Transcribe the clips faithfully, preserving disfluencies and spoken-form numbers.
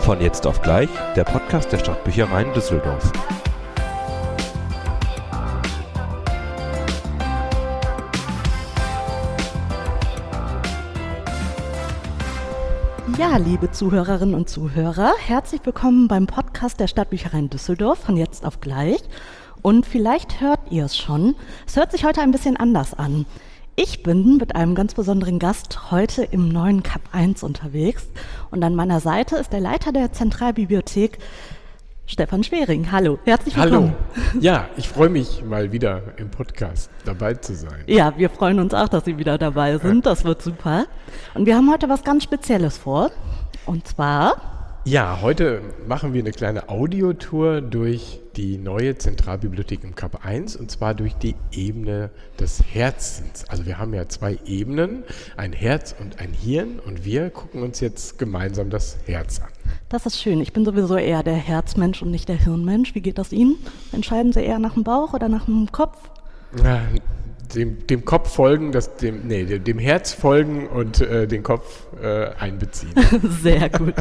Von jetzt auf gleich, der Podcast der Stadtbüchereien Düsseldorf. Ja, liebe Zuhörerinnen und Zuhörer, herzlich willkommen beim Podcast der Stadtbüchereien Düsseldorf von jetzt auf gleich. Und vielleicht hört ihr es schon, es hört sich heute ein bisschen anders an. Ich bin mit einem ganz besonderen Gast heute im neuen Kap eins unterwegs und an meiner Seite ist der Leiter der Zentralbibliothek, Stefan Schwering. Hallo, herzlich willkommen. Hallo, ja, ich freue mich mal wieder im Podcast dabei zu sein. Ja, wir freuen uns auch, dass Sie wieder dabei sind, das wird super. Und wir haben heute was ganz Spezielles vor und zwar... Ja, heute machen wir eine kleine Audiotour durch die neue Zentralbibliothek im Kap eins und zwar durch die Ebene des Herzens. Also wir haben ja zwei Ebenen, ein Herz und ein Hirn und wir gucken uns jetzt gemeinsam das Herz an. Das ist schön. Ich bin sowieso eher der Herzmensch und nicht der Hirnmensch. Wie geht das Ihnen? Entscheiden Sie eher nach dem Bauch oder nach dem Kopf? Ja, Dem, dem Kopf folgen, das, dem, nee, dem, dem Herz folgen und äh, den Kopf äh, einbeziehen. Sehr gut.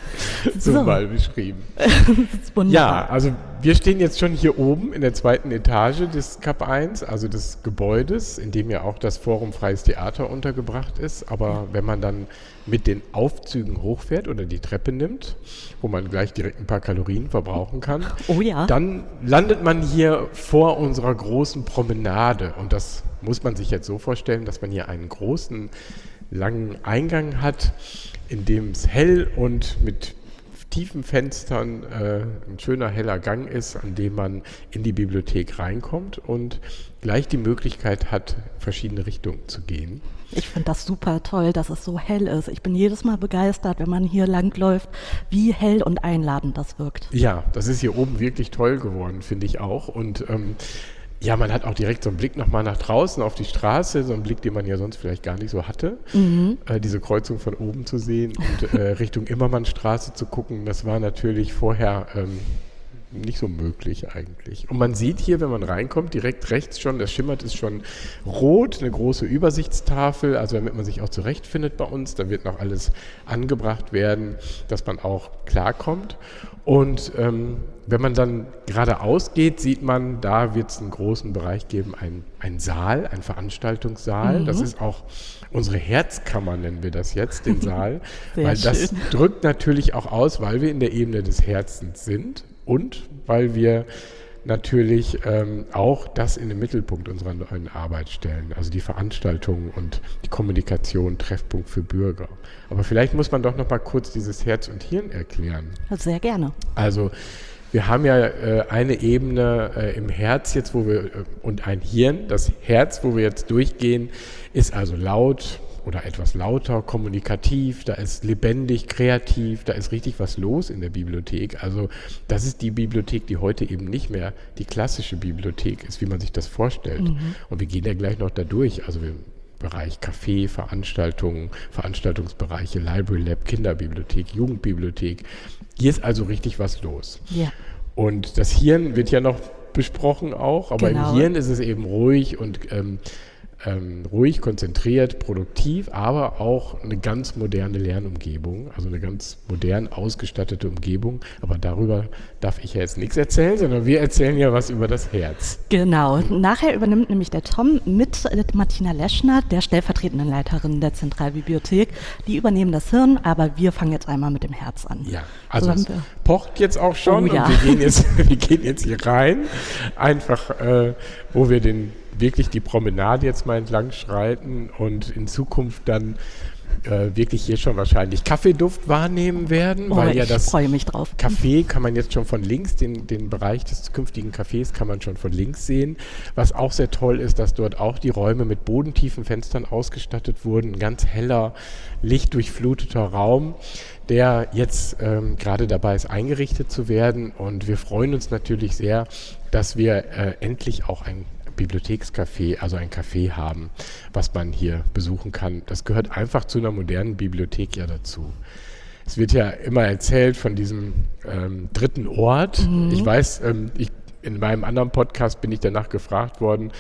so, so mal beschrieben. Das ist wunderbar. Ja, also wir stehen jetzt schon hier oben in der zweiten Etage des Kap eins, also des Gebäudes, in dem ja auch das Forum Freies Theater untergebracht ist. Aber wenn man dann mit den Aufzügen hochfährt oder die Treppe nimmt, wo man gleich direkt ein paar Kalorien verbrauchen kann, oh ja. dann landet man hier vor unserer großen Promenade. Und das muss man sich jetzt so vorstellen, dass man hier einen großen, langen Eingang hat, in dem es hell und mit tiefen Fenstern äh, ein schöner heller Gang ist, an dem man in die Bibliothek reinkommt und gleich die Möglichkeit hat, verschiedene Richtungen zu gehen. Ich finde das super toll, dass es so hell ist. Ich bin jedes Mal begeistert, wenn man hier langläuft, wie hell und einladend das wirkt. Ja, das ist hier oben wirklich toll geworden, finde ich auch. Und ähm, ja, man hat auch direkt so einen Blick nochmal nach draußen auf die Straße, so einen Blick, den man ja sonst vielleicht gar nicht so hatte, mhm. äh, diese Kreuzung von oben zu sehen und äh, Richtung Immermannstraße zu gucken, das war natürlich vorher ähm, nicht so möglich eigentlich. Und man sieht hier, wenn man reinkommt, direkt rechts schon, das schimmert ist schon rot, eine große Übersichtstafel, also damit man sich auch zurechtfindet bei uns, da wird noch alles angebracht werden, dass man auch klarkommt. Und ähm, wenn man dann geradeaus geht, sieht man, da wird es einen großen Bereich geben, ein, ein Saal, ein Veranstaltungssaal. Mhm. Das ist auch unsere Herzkammer, nennen wir das jetzt, den Saal. Weil schön. Das drückt natürlich auch aus, weil wir in der Ebene des Herzens sind und weil wir natürlich ähm, auch das in den Mittelpunkt unserer neuen Arbeit stellen, also die Veranstaltungen und die Kommunikation, Treffpunkt für Bürger. Aber vielleicht muss man doch noch mal kurz dieses Herz und Hirn erklären. Sehr gerne. Also wir haben ja äh, eine Ebene äh, im Herz jetzt, wo wir äh, und ein Hirn, das Herz, wo wir jetzt durchgehen, ist also laut oder etwas lauter, kommunikativ, da ist lebendig, kreativ, da ist richtig was los in der Bibliothek. Also das ist die Bibliothek, die heute eben nicht mehr die klassische Bibliothek ist, wie man sich das vorstellt. Mhm. Und wir gehen ja gleich noch da durch, also wir Bereich Café, Veranstaltungen, Veranstaltungsbereiche, Library Lab, Kinderbibliothek, Jugendbibliothek. Hier ist also richtig was los. Ja. Und das Hirn wird ja noch besprochen auch, aber genau. Im Hirn ist es eben ruhig und ähm, Ähm, ruhig, konzentriert, produktiv, aber auch eine ganz moderne Lernumgebung, also eine ganz modern ausgestattete Umgebung. Aber darüber darf ich ja jetzt nichts erzählen, sondern wir erzählen ja was über das Herz. Genau. Nachher übernimmt nämlich der Tom mit Martina Leschner, der stellvertretenden Leiterin der Zentralbibliothek. Die übernehmen das Hirn, aber wir fangen jetzt einmal mit dem Herz an. Ja, also so es pocht jetzt auch schon oh, ja. und wir gehen jetzt, wir gehen jetzt hier rein, einfach äh, wo wir den wirklich die Promenade jetzt mal entlang schreiten und in Zukunft dann äh, wirklich hier schon wahrscheinlich Kaffeeduft wahrnehmen werden, oh, weil ja ich das freue mich drauf. Café kann man jetzt schon von links, den, den Bereich des künftigen Cafés kann man schon von links sehen. Was auch sehr toll ist, dass dort auch die Räume mit bodentiefen Fenstern ausgestattet wurden, ein ganz heller, lichtdurchfluteter Raum, der jetzt ähm, gerade dabei ist, eingerichtet zu werden und wir freuen uns natürlich sehr, dass wir äh, endlich auch ein Bibliothekscafé, also ein Café haben, was man hier besuchen kann. Das gehört einfach zu einer modernen Bibliothek ja dazu. Es wird ja immer erzählt von diesem ähm, dritten Ort. Mhm. Ich weiß, ähm, ich, in meinem anderen Podcast bin ich danach gefragt worden,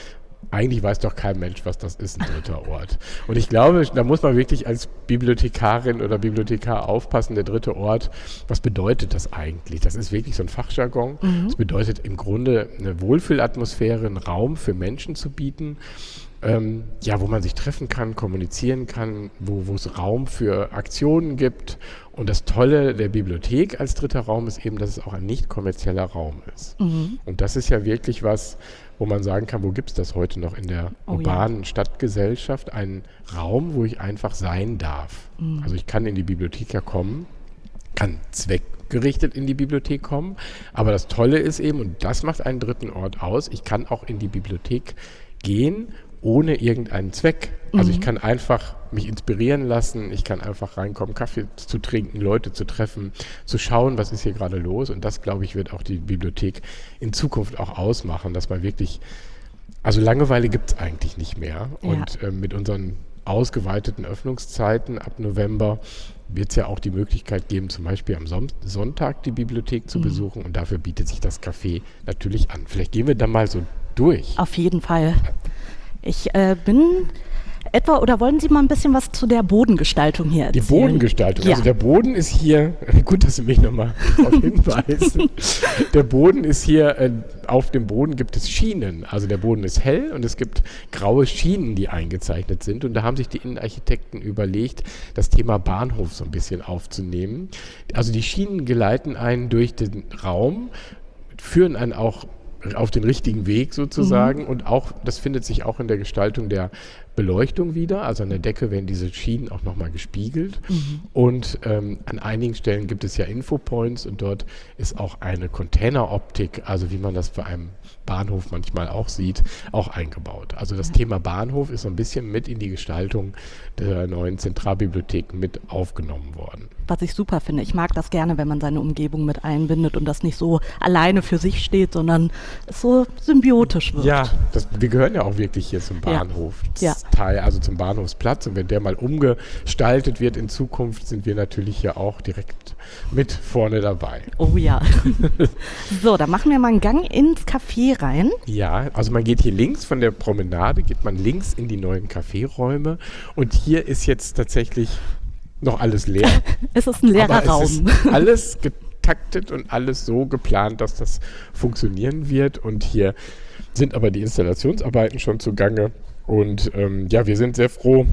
eigentlich weiß doch kein Mensch, was das ist, ein dritter Ort. Und ich glaube, da muss man wirklich als Bibliothekarin oder Bibliothekar aufpassen, der dritte Ort, was bedeutet das eigentlich? Das ist wirklich so ein Fachjargon. Mhm. Das bedeutet im Grunde eine Wohlfühlatmosphäre, einen Raum für Menschen zu bieten, ähm, ja, wo man sich treffen kann, kommunizieren kann, wo, wo es Raum für Aktionen gibt. Und das Tolle der Bibliothek als dritter Raum ist eben, dass es auch ein nicht kommerzieller Raum ist. Mhm. Und das ist ja wirklich was, wo man sagen kann, wo gibt es das heute noch in der Oh, urbanen ja. Stadtgesellschaft? Einen Raum, wo ich einfach sein darf. Mhm. Also ich kann in die Bibliothek ja kommen, kann zweckgerichtet in die Bibliothek kommen, aber das Tolle ist eben, und das macht einen dritten Ort aus, ich kann auch in die Bibliothek gehen, ohne irgendeinen Zweck. Also ich kann einfach mich inspirieren lassen, ich kann einfach reinkommen, Kaffee zu trinken, Leute zu treffen, zu schauen, was ist hier gerade los. Und das, glaube ich, wird auch die Bibliothek in Zukunft auch ausmachen, dass man wirklich, also Langeweile gibt es eigentlich nicht mehr. Ja. Und äh, mit unseren ausgeweiteten Öffnungszeiten ab November wird es ja auch die Möglichkeit geben, zum Beispiel am Son- Sonntag die Bibliothek zu Mhm. besuchen. Und dafür bietet sich das Café natürlich an. Vielleicht gehen wir da mal so durch. Auf jeden Fall. Ich äh, bin etwa, oder wollen Sie mal ein bisschen was zu der Bodengestaltung hier Die erzählen? Bodengestaltung. Ja. Also der Boden ist hier, gut, dass Sie mich nochmal darauf hinweisen. Der Boden ist hier, äh, auf dem Boden gibt es Schienen. Also der Boden ist hell und es gibt graue Schienen, die eingezeichnet sind. Und da haben sich die Innenarchitekten überlegt, das Thema Bahnhof so ein bisschen aufzunehmen. Also die Schienen geleiten einen durch den Raum, führen einen auch auf den richtigen Weg sozusagen. Mhm. Und auch, das findet sich auch in der Gestaltung der Beleuchtung wieder. Also an der Decke werden diese Schienen auch nochmal gespiegelt. Mhm. Und ähm, an einigen Stellen gibt es ja Infopoints und dort ist auch eine Containeroptik, also wie man das bei einem Bahnhof manchmal auch sieht, auch eingebaut. Also das ja. Thema Bahnhof ist so ein bisschen mit in die Gestaltung der neuen Zentralbibliothek mit aufgenommen worden. Was ich super finde. Ich mag das gerne, wenn man seine Umgebung mit einbindet und das nicht so alleine für sich steht, sondern es so symbiotisch wird. Ja, das, wir gehören ja auch wirklich hier zum Bahnhof. Ja. Teil, also zum Bahnhofsplatz. Und wenn der mal umgestaltet wird in Zukunft, sind wir natürlich ja auch direkt mit vorne dabei. Oh ja. So, dann machen wir mal einen Gang ins Café rein. Ja, also man geht hier links von der Promenade, geht man links in die neuen Caféräume und hier ist jetzt tatsächlich noch alles leer. Es ist ein leerer aber Raum. Es ist alles getaktet und alles so geplant, dass das funktionieren wird. Und hier sind aber die Installationsarbeiten schon zugange. Und ähm, ja, wir sind sehr froh,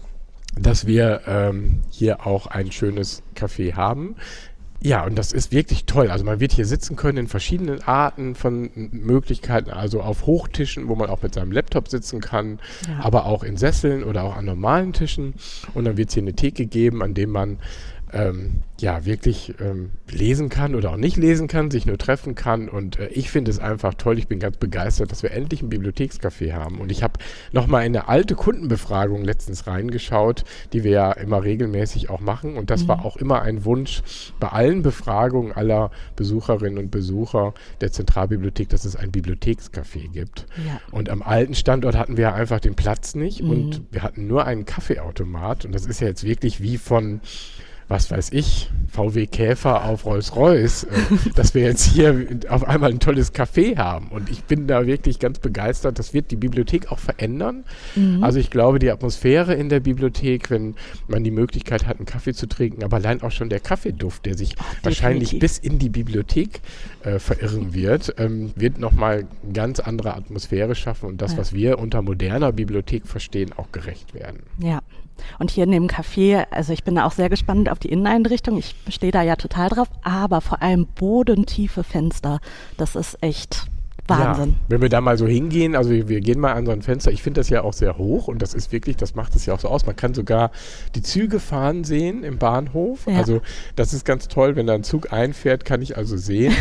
dass wir ähm, hier auch ein schönes Café haben. Ja, und das ist wirklich toll. Also man wird hier sitzen können in verschiedenen Arten von Möglichkeiten, also auf Hochtischen, wo man auch mit seinem Laptop sitzen kann, ja. aber auch in Sesseln oder auch an normalen Tischen. Und dann wird es hier eine Theke geben, an dem man ähm, ja wirklich ähm, lesen kann oder auch nicht lesen kann, sich nur treffen kann. Und äh, ich finde es einfach toll. Ich bin ganz begeistert, dass wir endlich ein Bibliothekscafé haben. Und ich habe nochmal in eine alte Kundenbefragung letztens reingeschaut, die wir ja immer regelmäßig auch machen. Und das mhm. war auch immer ein Wunsch bei allen Befragungen aller Besucherinnen und Besucher der Zentralbibliothek, dass es ein Bibliothekscafé gibt. Ja. Und am alten Standort hatten wir einfach den Platz nicht. Mhm. Und wir hatten nur einen Kaffeeautomat. Und das ist ja jetzt wirklich wie von, was weiß ich, V W Käfer auf Rolls-Royce, äh, dass wir jetzt hier auf einmal ein tolles Café haben. Und ich bin da wirklich ganz begeistert. Das wird die Bibliothek auch verändern. Mhm. Also ich glaube, die Atmosphäre in der Bibliothek, wenn man die Möglichkeit hat, einen Kaffee zu trinken, aber allein auch schon der Kaffeeduft, der sich Ach, wahrscheinlich bis in die Bibliothek äh, verirren wird, ähm, wird nochmal eine ganz andere Atmosphäre schaffen und das, ja. was wir unter moderner Bibliothek verstehen, auch gerecht werden. Ja. Und hier in dem Café, also ich bin auch sehr gespannt auf die Inneneinrichtung. Ich stehe da ja total drauf, aber vor allem bodentiefe Fenster. Das ist echt Wahnsinn. Ja, wenn wir da mal so hingehen, also wir, wir gehen mal an so ein Fenster, ich finde das ja auch sehr hoch und das ist wirklich, das macht es ja auch so aus. Man kann sogar die Züge fahren sehen im Bahnhof. Ja. Also das ist ganz toll, wenn da ein Zug einfährt, kann ich also sehen.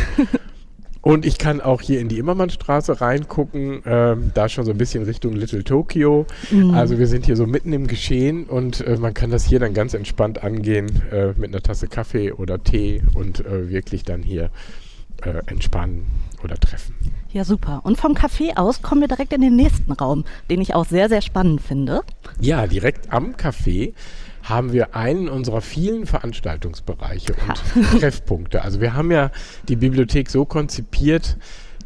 Und ich kann auch hier in die Immermannstraße reingucken, ähm, da schon so ein bisschen Richtung Little Tokyo. Mhm. Also wir sind hier so mitten im Geschehen und äh, man kann das hier dann ganz entspannt angehen äh, mit einer Tasse Kaffee oder Tee und äh, wirklich dann hier äh, entspannen oder treffen. Ja, super. Und vom Café aus kommen wir direkt in den nächsten Raum, den ich auch sehr, sehr spannend finde. Ja, direkt am Café haben wir einen unserer vielen Veranstaltungsbereiche und ha. Treffpunkte. Also wir haben ja die Bibliothek so konzipiert,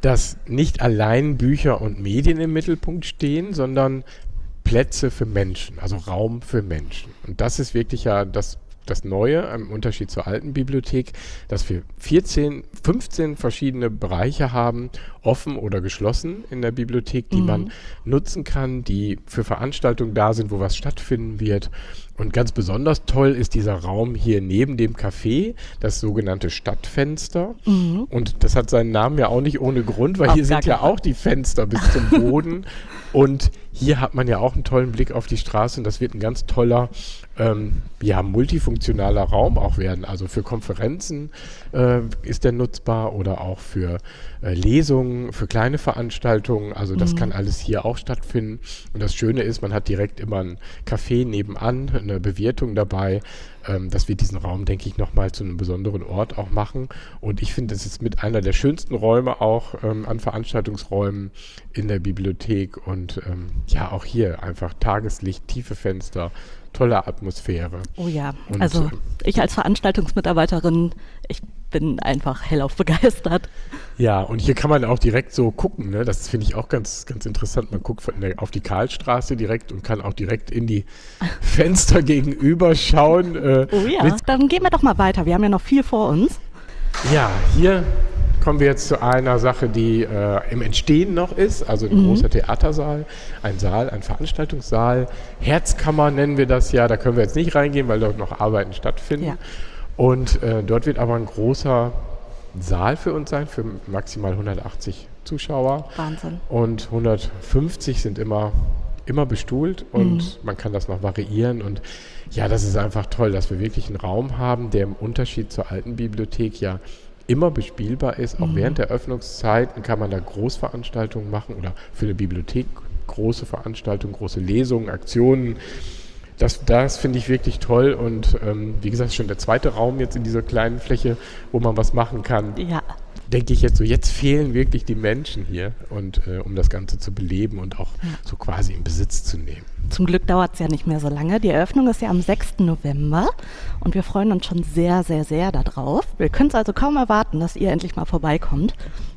dass nicht allein Bücher und Medien im Mittelpunkt stehen, sondern Plätze für Menschen, also Raum für Menschen. Und das ist wirklich ja das Das Neue im Unterschied zur alten Bibliothek, dass wir vierzehn, fünfzehn verschiedene Bereiche haben, offen oder geschlossen in der Bibliothek, die mhm. man nutzen kann, die für Veranstaltungen da sind, wo was stattfinden wird. Und ganz besonders toll ist dieser Raum hier neben dem Café, das sogenannte Stadtfenster. Mhm. Und das hat seinen Namen ja auch nicht ohne Grund, weil Auf hier sind ja auch die Fenster bis zum Boden. Und hier hat man ja auch einen tollen Blick auf die Straße und das wird ein ganz toller, ähm, ja, multifunktionaler Raum auch werden. Also für Konferenzen äh, ist der nutzbar oder auch für äh, Lesungen, für kleine Veranstaltungen. Also das mhm. kann alles hier auch stattfinden. Und das Schöne ist, man hat direkt immer ein Café nebenan, eine Bewirtung dabei. Ähm, das wird diesen Raum, denke ich, nochmal zu einem besonderen Ort auch machen. Und ich finde, das ist mit einer der schönsten Räume auch ähm, an Veranstaltungsräumen in der Bibliothek. Und ähm, ja, auch hier einfach Tageslicht, tiefe Fenster, tolle Atmosphäre. Oh ja, und, also äh, ich als Veranstaltungsmitarbeiterin, ich bin einfach hellauf begeistert. Ja, und hier kann man auch direkt so gucken, ne? Das finde ich auch ganz, ganz interessant. Man guckt von der, auf die Karlstraße direkt und kann auch direkt in die Fenster gegenüber schauen. Äh, oh ja, dann gehen wir doch mal weiter. Wir haben ja noch viel vor uns. Ja, hier kommen wir jetzt zu einer Sache, die äh, im Entstehen noch ist, also ein mhm. großer Theatersaal, ein Saal, ein Veranstaltungssaal, Herzkammer nennen wir das ja, da können wir jetzt nicht reingehen, weil dort noch Arbeiten stattfinden. Ja. Und äh, dort wird aber ein großer Saal für uns sein, für maximal hundertachtzig Zuschauer. Wahnsinn. Und hundertfünfzig sind immer, immer bestuhlt und mhm. man kann das noch variieren. Und ja, das ist einfach toll, dass wir wirklich einen Raum haben, der im Unterschied zur alten Bibliothek ja immer bespielbar ist. Auch mhm. während der Öffnungszeiten kann man da Großveranstaltungen machen oder für eine Bibliothek große Veranstaltungen, große Lesungen, Aktionen. Das, das finde ich wirklich toll und ähm, wie gesagt, schon der zweite Raum jetzt in dieser kleinen Fläche, wo man was machen kann. Ja. Denke ich jetzt so, jetzt fehlen wirklich die Menschen hier und äh, um das Ganze zu beleben und auch ja. so quasi in Besitz zu nehmen. Zum Glück dauert es ja nicht mehr so lange. Die Eröffnung ist ja am sechsten November und wir freuen uns schon sehr, sehr, sehr darauf. Wir können es also kaum erwarten, dass ihr endlich mal vorbeikommt.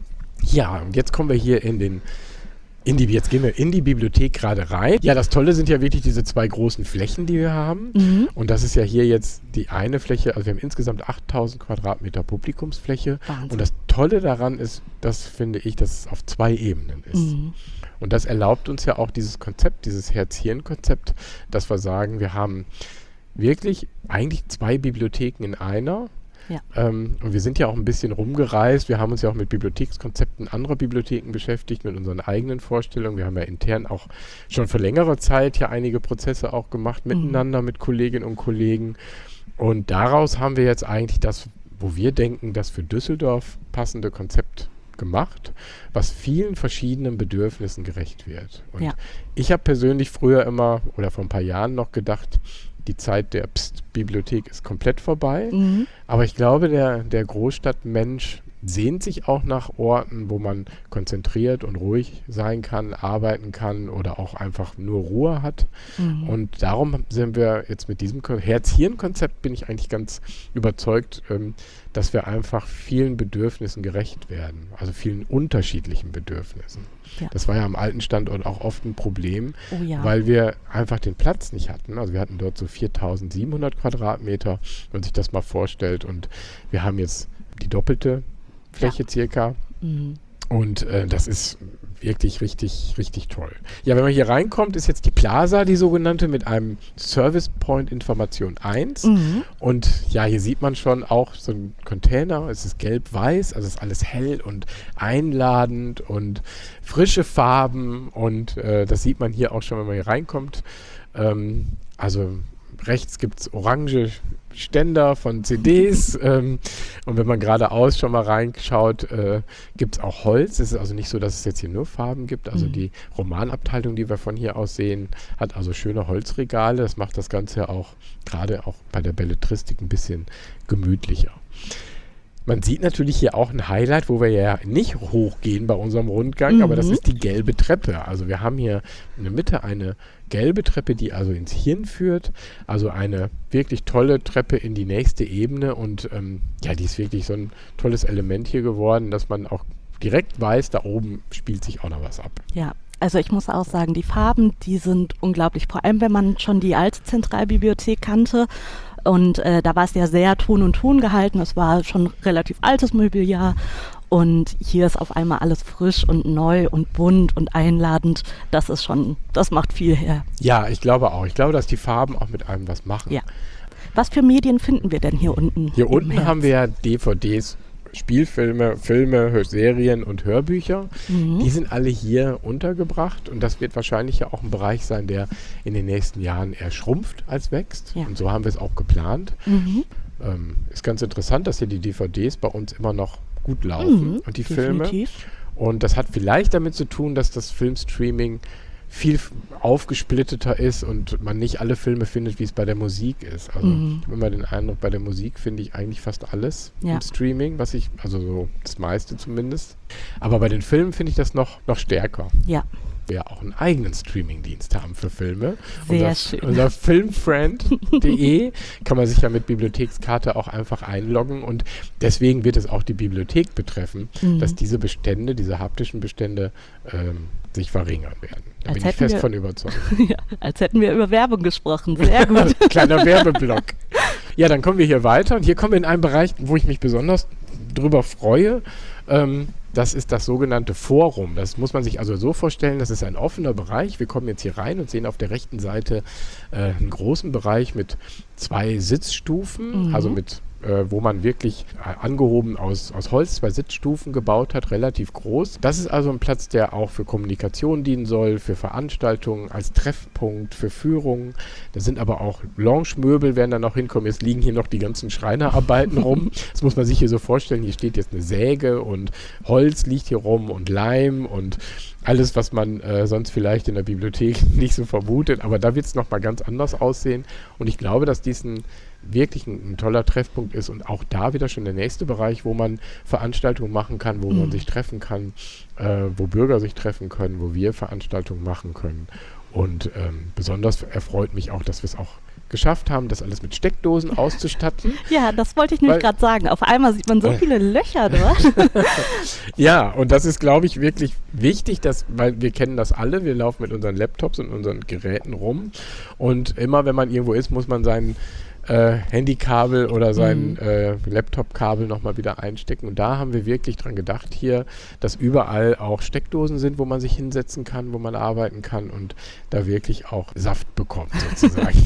Ja, und jetzt kommen wir hier in den In die, jetzt gehen wir in die Bibliothek gerade rein. Ja, das Tolle sind ja wirklich diese zwei großen Flächen, die wir haben. Mhm. Und das ist ja hier jetzt die eine Fläche, also wir haben insgesamt achttausend Quadratmeter Publikumsfläche. Wahnsinn. Und das Tolle daran ist, das finde ich, dass es auf zwei Ebenen ist. Mhm. Und das erlaubt uns ja auch dieses Konzept, dieses Herz-Hirn-Konzept, dass wir sagen, wir haben wirklich eigentlich zwei Bibliotheken in einer. Ja. Ähm, und wir sind ja auch ein bisschen rumgereist. Wir haben uns ja auch mit Bibliothekskonzepten anderer Bibliotheken beschäftigt, mit unseren eigenen Vorstellungen. Wir haben ja intern auch schon für längere Zeit ja einige Prozesse auch gemacht, mhm. miteinander, mit Kolleginnen und Kollegen. Und daraus haben wir jetzt eigentlich das, wo wir denken, das für Düsseldorf passende Konzept gemacht, was vielen verschiedenen Bedürfnissen gerecht wird. Und ja. ich habe persönlich früher immer oder vor ein paar Jahren noch gedacht, die Zeit der Psst-Bibliothek ist komplett vorbei. Mhm. Aber ich glaube, der, der Großstadtmensch sehnt sich auch nach Orten, wo man konzentriert und ruhig sein kann, arbeiten kann oder auch einfach nur Ruhe hat. Mhm. Und darum sind wir jetzt mit diesem Herz-Hirn-Konzept, bin ich eigentlich ganz überzeugt, ähm, dass wir einfach vielen Bedürfnissen gerecht werden, also vielen unterschiedlichen Bedürfnissen. Ja. Das war ja am alten Standort auch oft ein Problem, oh ja. weil wir einfach den Platz nicht hatten. Also wir hatten dort so viertausendsiebenhundert Quadratmeter, wenn man sich das mal vorstellt. Und wir haben jetzt die doppelte Fläche ja. circa. Mhm. Und äh, das ist wirklich richtig, richtig toll. Ja, wenn man hier reinkommt, ist jetzt die Plaza, die sogenannte, mit einem Service Point Information eins. Mhm. Und ja, hier sieht man schon auch so einen Container. Es ist gelb-weiß, also es ist alles hell und einladend und frische Farben. Und äh, das sieht man hier auch schon, wenn man hier reinkommt. Ähm, also rechts gibt es orange Ständer von C Ds ähm, und wenn man geradeaus schon mal reinschaut, äh, gibt es auch Holz. Es ist also nicht so, dass es jetzt hier nur Farben gibt. Also mhm. die Romanabteilung, die wir von hier aus sehen, hat also schöne Holzregale. Das macht das Ganze ja auch gerade auch bei der Belletristik ein bisschen gemütlicher. Man sieht natürlich hier auch ein Highlight, wo wir ja nicht hochgehen bei unserem Rundgang, mhm. aber das ist die gelbe Treppe. Also wir haben hier in der Mitte eine gelbe Treppe, die also ins Hirn führt. Also eine wirklich tolle Treppe in die nächste Ebene und ähm, ja, die ist wirklich so ein tolles Element hier geworden, dass man auch direkt weiß, da oben spielt sich auch noch was ab. Ja, also ich muss auch sagen, die Farben, die sind unglaublich. Vor allem, wenn man schon die alte Zentralbibliothek kannte. Und äh, da war es ja sehr Ton und Ton gehalten. Es war schon relativ altes Mobiliar. Und hier ist auf einmal alles frisch und neu und bunt und einladend. Das ist schon, das macht viel her. Ja, ich glaube auch. Ich glaube, dass die Farben auch mit einem was machen. Ja. Was für Medien finden wir denn hier unten? Hier unten Herz? haben wir ja D V Ds, Spielfilme, Filme, Hör- Serien und Hörbücher. Mhm. Die sind alle hier untergebracht und das wird wahrscheinlich ja auch ein Bereich sein, der in den nächsten Jahren eher schrumpft als wächst. Ja. Und so haben wir es auch geplant. Mhm. Ähm, ist ganz interessant, dass hier die D V Ds bei uns immer noch gut laufen Mhm, und die definitiv. Filme. Und das hat vielleicht damit zu tun, dass das Filmstreaming viel f- aufgesplitteter ist und man nicht alle Filme findet, wie es bei der Musik ist. Also Mhm. ich habe immer den Eindruck, bei der Musik finde ich eigentlich fast alles Ja. im Streaming, was ich, also so das meiste zumindest. Aber bei den Filmen finde ich das noch, noch stärker. Ja, Wir ja auch einen eigenen Streamingdienst haben für Filme. Sehr unser, schön. Unser filmfriend punkt de kann man sich ja mit Bibliothekskarte auch einfach einloggen und deswegen wird es auch die Bibliothek betreffen, Mhm. dass diese Bestände, diese haptischen Bestände ähm, sich verringern werden. Da Als bin ich hätten fest wir- von überzeugt. ja, als hätten wir über Werbung gesprochen. Sehr gut. Kleiner Werbeblock. Ja, dann kommen wir hier weiter und hier kommen wir in einen Bereich, wo ich mich besonders drüber freue. Ähm, das ist das sogenannte Forum. Das muss man sich also so vorstellen, das ist ein offener Bereich. Wir kommen jetzt hier rein und sehen auf der rechten Seite äh, einen großen Bereich mit zwei Sitzstufen, Mhm. also mit äh, wo man wirklich äh, angehoben aus, aus Holz zwei Sitzstufen gebaut hat, relativ groß. Das ist also ein Platz, der auch für Kommunikation dienen soll, für Veranstaltungen, als Treffpunkt, für Führungen. Da sind aber auch Lounge-Möbel, werden da noch hinkommen. Jetzt liegen hier noch die ganzen Schreinerarbeiten rum. Das muss man sich hier so vorstellen. Hier steht jetzt eine Säge und Holz liegt hier rum und Leim und alles, was man äh, sonst vielleicht in der Bibliothek nicht so vermutet. Aber da wird es nochmal ganz anders aussehen. Und ich glaube, dass dies ein wirklich ein, ein toller Treffpunkt ist und auch da wieder schon der nächste Bereich, wo man Veranstaltungen machen kann, wo Mhm. man sich treffen kann, äh, wo Bürger sich treffen können, wo wir Veranstaltungen machen können. Und ähm, besonders erfreut mich auch, dass wir es auch geschafft haben, das alles mit Steckdosen auszustatten. Ja, das wollte ich nämlich Weil- gerade sagen. Auf einmal sieht man so viele Löcher dort. Ja, und das ist, glaube ich, wirklich wichtig, dass, weil wir kennen das alle, wir laufen mit unseren Laptops und unseren Geräten rum und immer, wenn man irgendwo ist, muss man seinen äh, Handykabel oder sein Mhm. äh, Laptop-Kabel nochmal wieder einstecken. Und da haben wir wirklich dran gedacht hier, dass überall auch Steckdosen sind, wo man sich hinsetzen kann, wo man arbeiten kann und da wirklich auch Saft bekommt, sozusagen.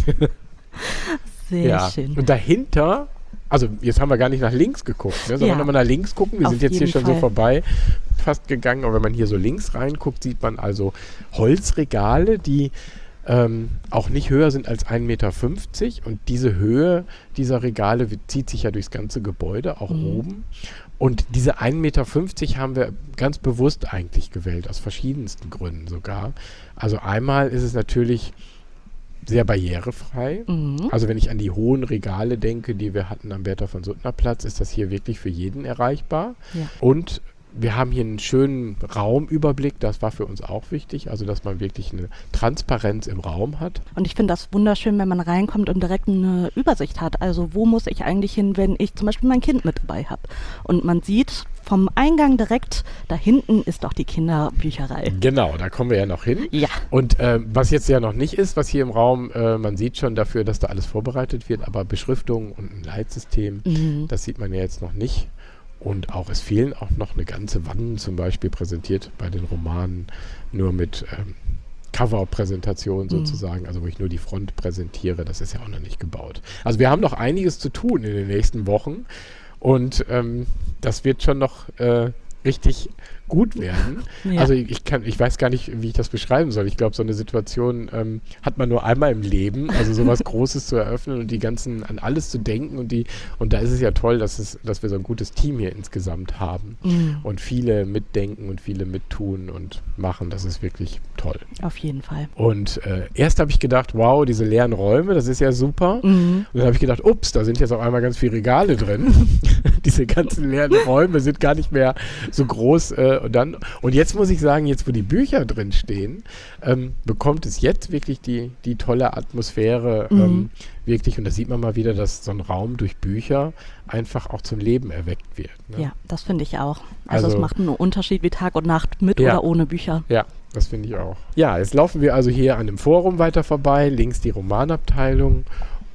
Sehr ja. schön. Und dahinter, also jetzt haben wir gar nicht nach links geguckt, ne? Sollen Ja. wir nochmal nach links gucken? Wir Auf sind jetzt hier jeden schon Fall. so vorbei fast gegangen, aber wenn man hier so links reinguckt, sieht man also Holzregale, die ähm, auch nicht höher sind als ein Meter fünfzig und diese Höhe dieser Regale wi- zieht sich ja durchs ganze Gebäude, auch Mhm. oben. Und diese ein Meter fünfzig haben wir ganz bewusst eigentlich gewählt, aus verschiedensten Gründen sogar. Also einmal ist es natürlich sehr barrierefrei. Mhm. Also wenn ich an die hohen Regale denke, die wir hatten am Bertha von Suttner Platz, ist das hier wirklich für jeden erreichbar. Ja. Und wir haben hier einen schönen Raumüberblick, das war für uns auch wichtig, also dass man wirklich eine Transparenz im Raum hat. Und ich finde das wunderschön, wenn man reinkommt und direkt eine Übersicht hat. Also wo muss ich eigentlich hin, wenn ich zum Beispiel mein Kind mit dabei habe? Und man sieht vom Eingang direkt, da hinten ist doch die Kinderbücherei. Genau, da kommen wir ja noch hin. Ja. Und äh, was jetzt ja noch nicht ist, was hier im Raum, äh, man sieht schon dafür, dass da alles vorbereitet wird, aber Beschriftung und ein Leitsystem, Mhm. das sieht man ja jetzt noch nicht. Und auch, es fehlen auch noch eine ganze Wand zum Beispiel präsentiert bei den Romanen, nur mit ähm, Cover-Präsentation sozusagen, also wo ich nur die Front präsentiere, das ist ja auch noch nicht gebaut. Also wir haben noch einiges zu tun in den nächsten Wochen und ähm, das wird schon noch äh, richtig gut werden. Ja. Also ich kann, ich weiß gar nicht, wie ich das beschreiben soll. Ich glaube, so eine Situation ähm, hat man nur einmal im Leben, also sowas Großes zu eröffnen und die ganzen, an alles zu denken und die, und da ist es ja toll, dass es, dass wir so ein gutes Team hier insgesamt haben Mhm. und viele mitdenken und viele mittun und machen. Das ist wirklich toll. Auf jeden Fall. Und äh, erst habe ich gedacht, wow, diese leeren Räume, das ist ja super. Mhm. Und dann habe ich gedacht, ups, da sind jetzt auf einmal ganz viele Regale drin. diese ganzen leeren Räume sind gar nicht mehr so groß. Äh, und, dann, und jetzt muss ich sagen, jetzt wo die Bücher drin stehen, ähm, bekommt es jetzt wirklich die, die tolle Atmosphäre. Mhm. Ähm, wirklich, und da sieht man mal wieder, dass so ein Raum durch Bücher einfach auch zum Leben erweckt wird. Ne? Ja, das finde ich auch. Also, Also es macht einen Unterschied wie Tag und Nacht mit Ja. oder ohne Bücher. Ja, das finde ich auch. Ja, jetzt laufen wir also hier an dem Forum weiter vorbei, links die Romanabteilung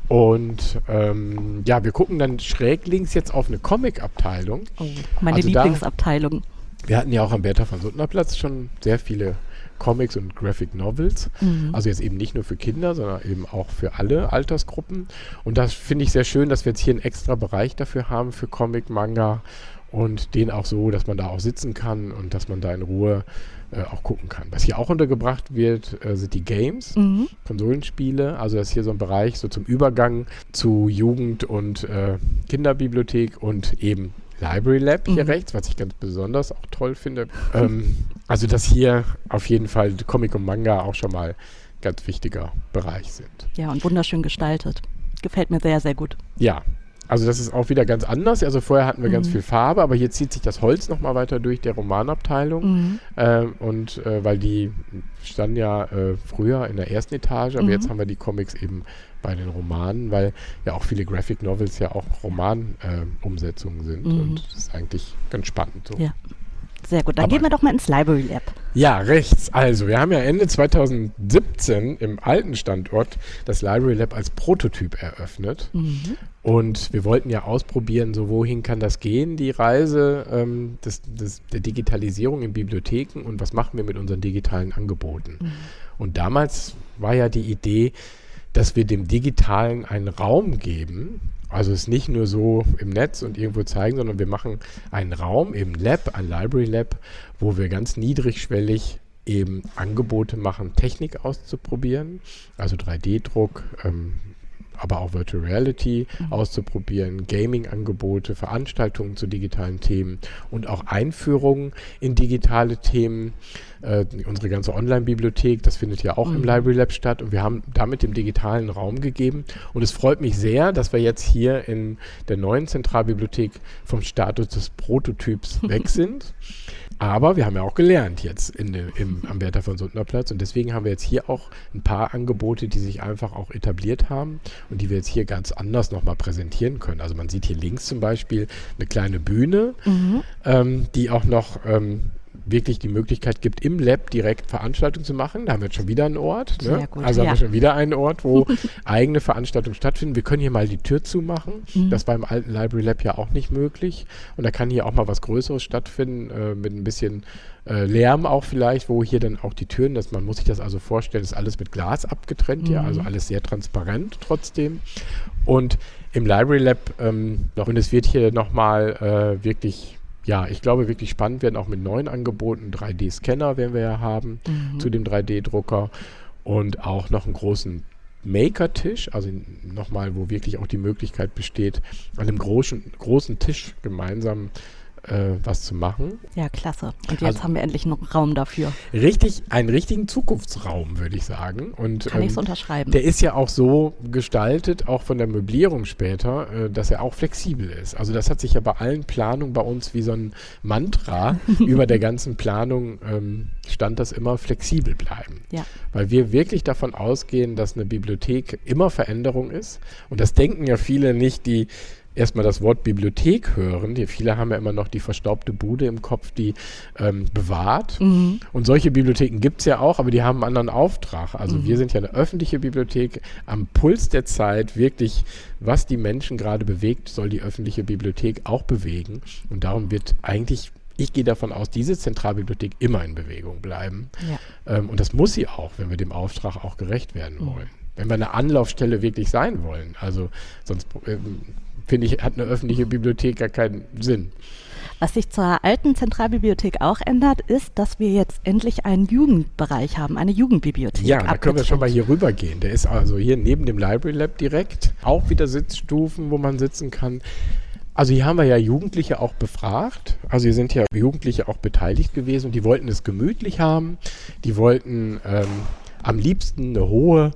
und ähm, ja, wir gucken dann schräg links jetzt auf eine Comic-Abteilung. Oh, meine Also da- Lieblingsabteilung. Wir hatten ja auch am Bertha von Suttner Platz schon sehr viele Comics und Graphic Novels. Mhm. Also jetzt eben nicht nur für Kinder, sondern eben auch für alle Altersgruppen. Und das finde ich sehr schön, dass wir jetzt hier einen extra Bereich dafür haben für Comic, Manga und den auch so, dass man da auch sitzen kann und dass man da in Ruhe äh, auch gucken kann. Was hier auch untergebracht wird, äh, sind die Games, Mhm. Konsolenspiele. Also das ist hier so ein Bereich so zum Übergang zu Jugend- und äh, Kinderbibliothek und eben Library Lab hier Mhm. rechts, was ich ganz besonders auch toll finde. ähm, also dass hier auf jeden Fall Comic und Manga auch schon mal ganz wichtiger Bereich sind. Ja, und wunderschön gestaltet. Gefällt mir sehr, sehr gut. Ja, also das ist auch wieder ganz anders. Also vorher hatten wir ganz Mhm. viel Farbe, aber hier zieht sich das Holz nochmal weiter durch der Romanabteilung. Mhm. Ähm, und äh, weil die standen ja äh, früher in der ersten Etage, aber Mhm. jetzt haben wir die Comics eben bei den Romanen, weil ja auch viele Graphic Novels ja auch Roman-Umsetzungen sind. Mhm. Und das ist eigentlich ganz spannend so. Ja. Sehr gut. Dann Aber- gehen wir doch mal ins Library Lab. Ja, rechts. Also, wir haben ja Ende zweitausendsiebzehn im alten Standort das Library Lab als Prototyp eröffnet. Mhm. Und wir wollten ja ausprobieren, so wohin kann das gehen, die Reise ähm, des, des, der Digitalisierung in Bibliotheken und was machen wir mit unseren digitalen Angeboten. Mhm. Und damals war ja die Idee, dass wir dem Digitalen einen Raum geben. Also es nicht nur so im Netz und irgendwo zeigen, sondern wir machen einen Raum, eben Lab, ein Library Lab, wo wir ganz niedrigschwellig eben Angebote machen, Technik auszuprobieren, also drei D-Druck, ähm, aber auch Virtual Reality Mhm. auszuprobieren, Gaming-Angebote, Veranstaltungen zu digitalen Themen und auch Einführungen in digitale Themen. Äh, unsere ganze Online-Bibliothek, das findet ja auch Mhm. im Library Lab statt und wir haben damit dem digitalen Raum gegeben. Und es freut mich sehr, dass wir jetzt hier in der neuen Zentralbibliothek vom Status des Prototyps weg sind. Aber wir haben ja auch gelernt jetzt in dem, im, am Bertha von Suttner Platz und deswegen haben wir jetzt hier auch ein paar Angebote, die sich einfach auch etabliert haben und die wir jetzt hier ganz anders nochmal präsentieren können. Also man sieht hier links zum Beispiel eine kleine Bühne, Mhm. ähm, die auch noch ähm, wirklich die Möglichkeit gibt, im Lab direkt Veranstaltungen zu machen. Da haben wir jetzt schon wieder einen Ort. Ne? Sehr gut, Also haben ja. wir schon wieder einen Ort, wo eigene Veranstaltungen stattfinden. Wir können hier mal die Tür zumachen. Mhm. Das war im alten Library Lab ja auch nicht möglich. Und da kann hier auch mal was Größeres stattfinden, äh, mit ein bisschen äh, Lärm auch vielleicht, wo hier dann auch die Türen, das, man muss sich das also vorstellen, ist alles mit Glas abgetrennt hier, Mhm. also alles sehr transparent trotzdem. Und im Library Lab, ähm, noch, und es wird hier nochmal äh, wirklich, ja, ich glaube, wirklich spannend werden, auch mit neuen Angeboten. drei D-Scanner werden wir ja haben Mhm. zu dem drei D-Drucker und auch noch einen großen Maker-Tisch, also nochmal, wo wirklich auch die Möglichkeit besteht, an einem großen, großen Tisch gemeinsam äh, was zu machen. Ja, klasse. Und jetzt Also- haben wir endlich noch einen Raum dafür. Richtig, einen richtigen Zukunftsraum, würde ich sagen. Und Kann ich ähm, es unterschreiben? der ist ja auch so gestaltet, auch von der Möblierung später, äh, dass er auch flexibel ist. Also das hat sich ja bei allen Planungen bei uns wie so ein Mantra über der ganzen Planung ähm, stand das immer flexibel bleiben. Ja. Weil wir wirklich davon ausgehen, dass eine Bibliothek immer Veränderung ist. Und das denken ja viele nicht, die erstmal das Wort Bibliothek hören. Die, viele haben ja immer noch die verstaubte Bude im Kopf, die ähm, bewahrt. Mhm. Und solche Bibliotheken gibt es ja auch, aber die haben einen anderen Auftrag. Also Mhm. wir sind ja eine öffentliche Bibliothek, am Puls der Zeit wirklich, was die Menschen gerade bewegt, soll die öffentliche Bibliothek auch bewegen. Und darum wird eigentlich, ich gehe davon aus, diese Zentralbibliothek immer in Bewegung bleiben. Ja. Ähm, und das muss sie auch, wenn wir dem Auftrag auch gerecht werden Mhm. wollen. Wenn wir eine Anlaufstelle wirklich sein wollen. Also sonst ähm, finde ich, hat eine öffentliche Bibliothek gar keinen Sinn. Was sich zur alten Zentralbibliothek auch ändert, ist, dass wir jetzt endlich einen Jugendbereich haben, eine Jugendbibliothek. Ja, da können wir schon mal abgetrennt. hier rüber gehen. Der ist also hier neben dem Library Lab direkt. Auch wieder Sitzstufen, wo man sitzen kann. Also hier haben wir ja Jugendliche auch befragt. Also hier sind ja Jugendliche auch beteiligt gewesen und die wollten es gemütlich haben. Die wollten ähm, am liebsten eine hohe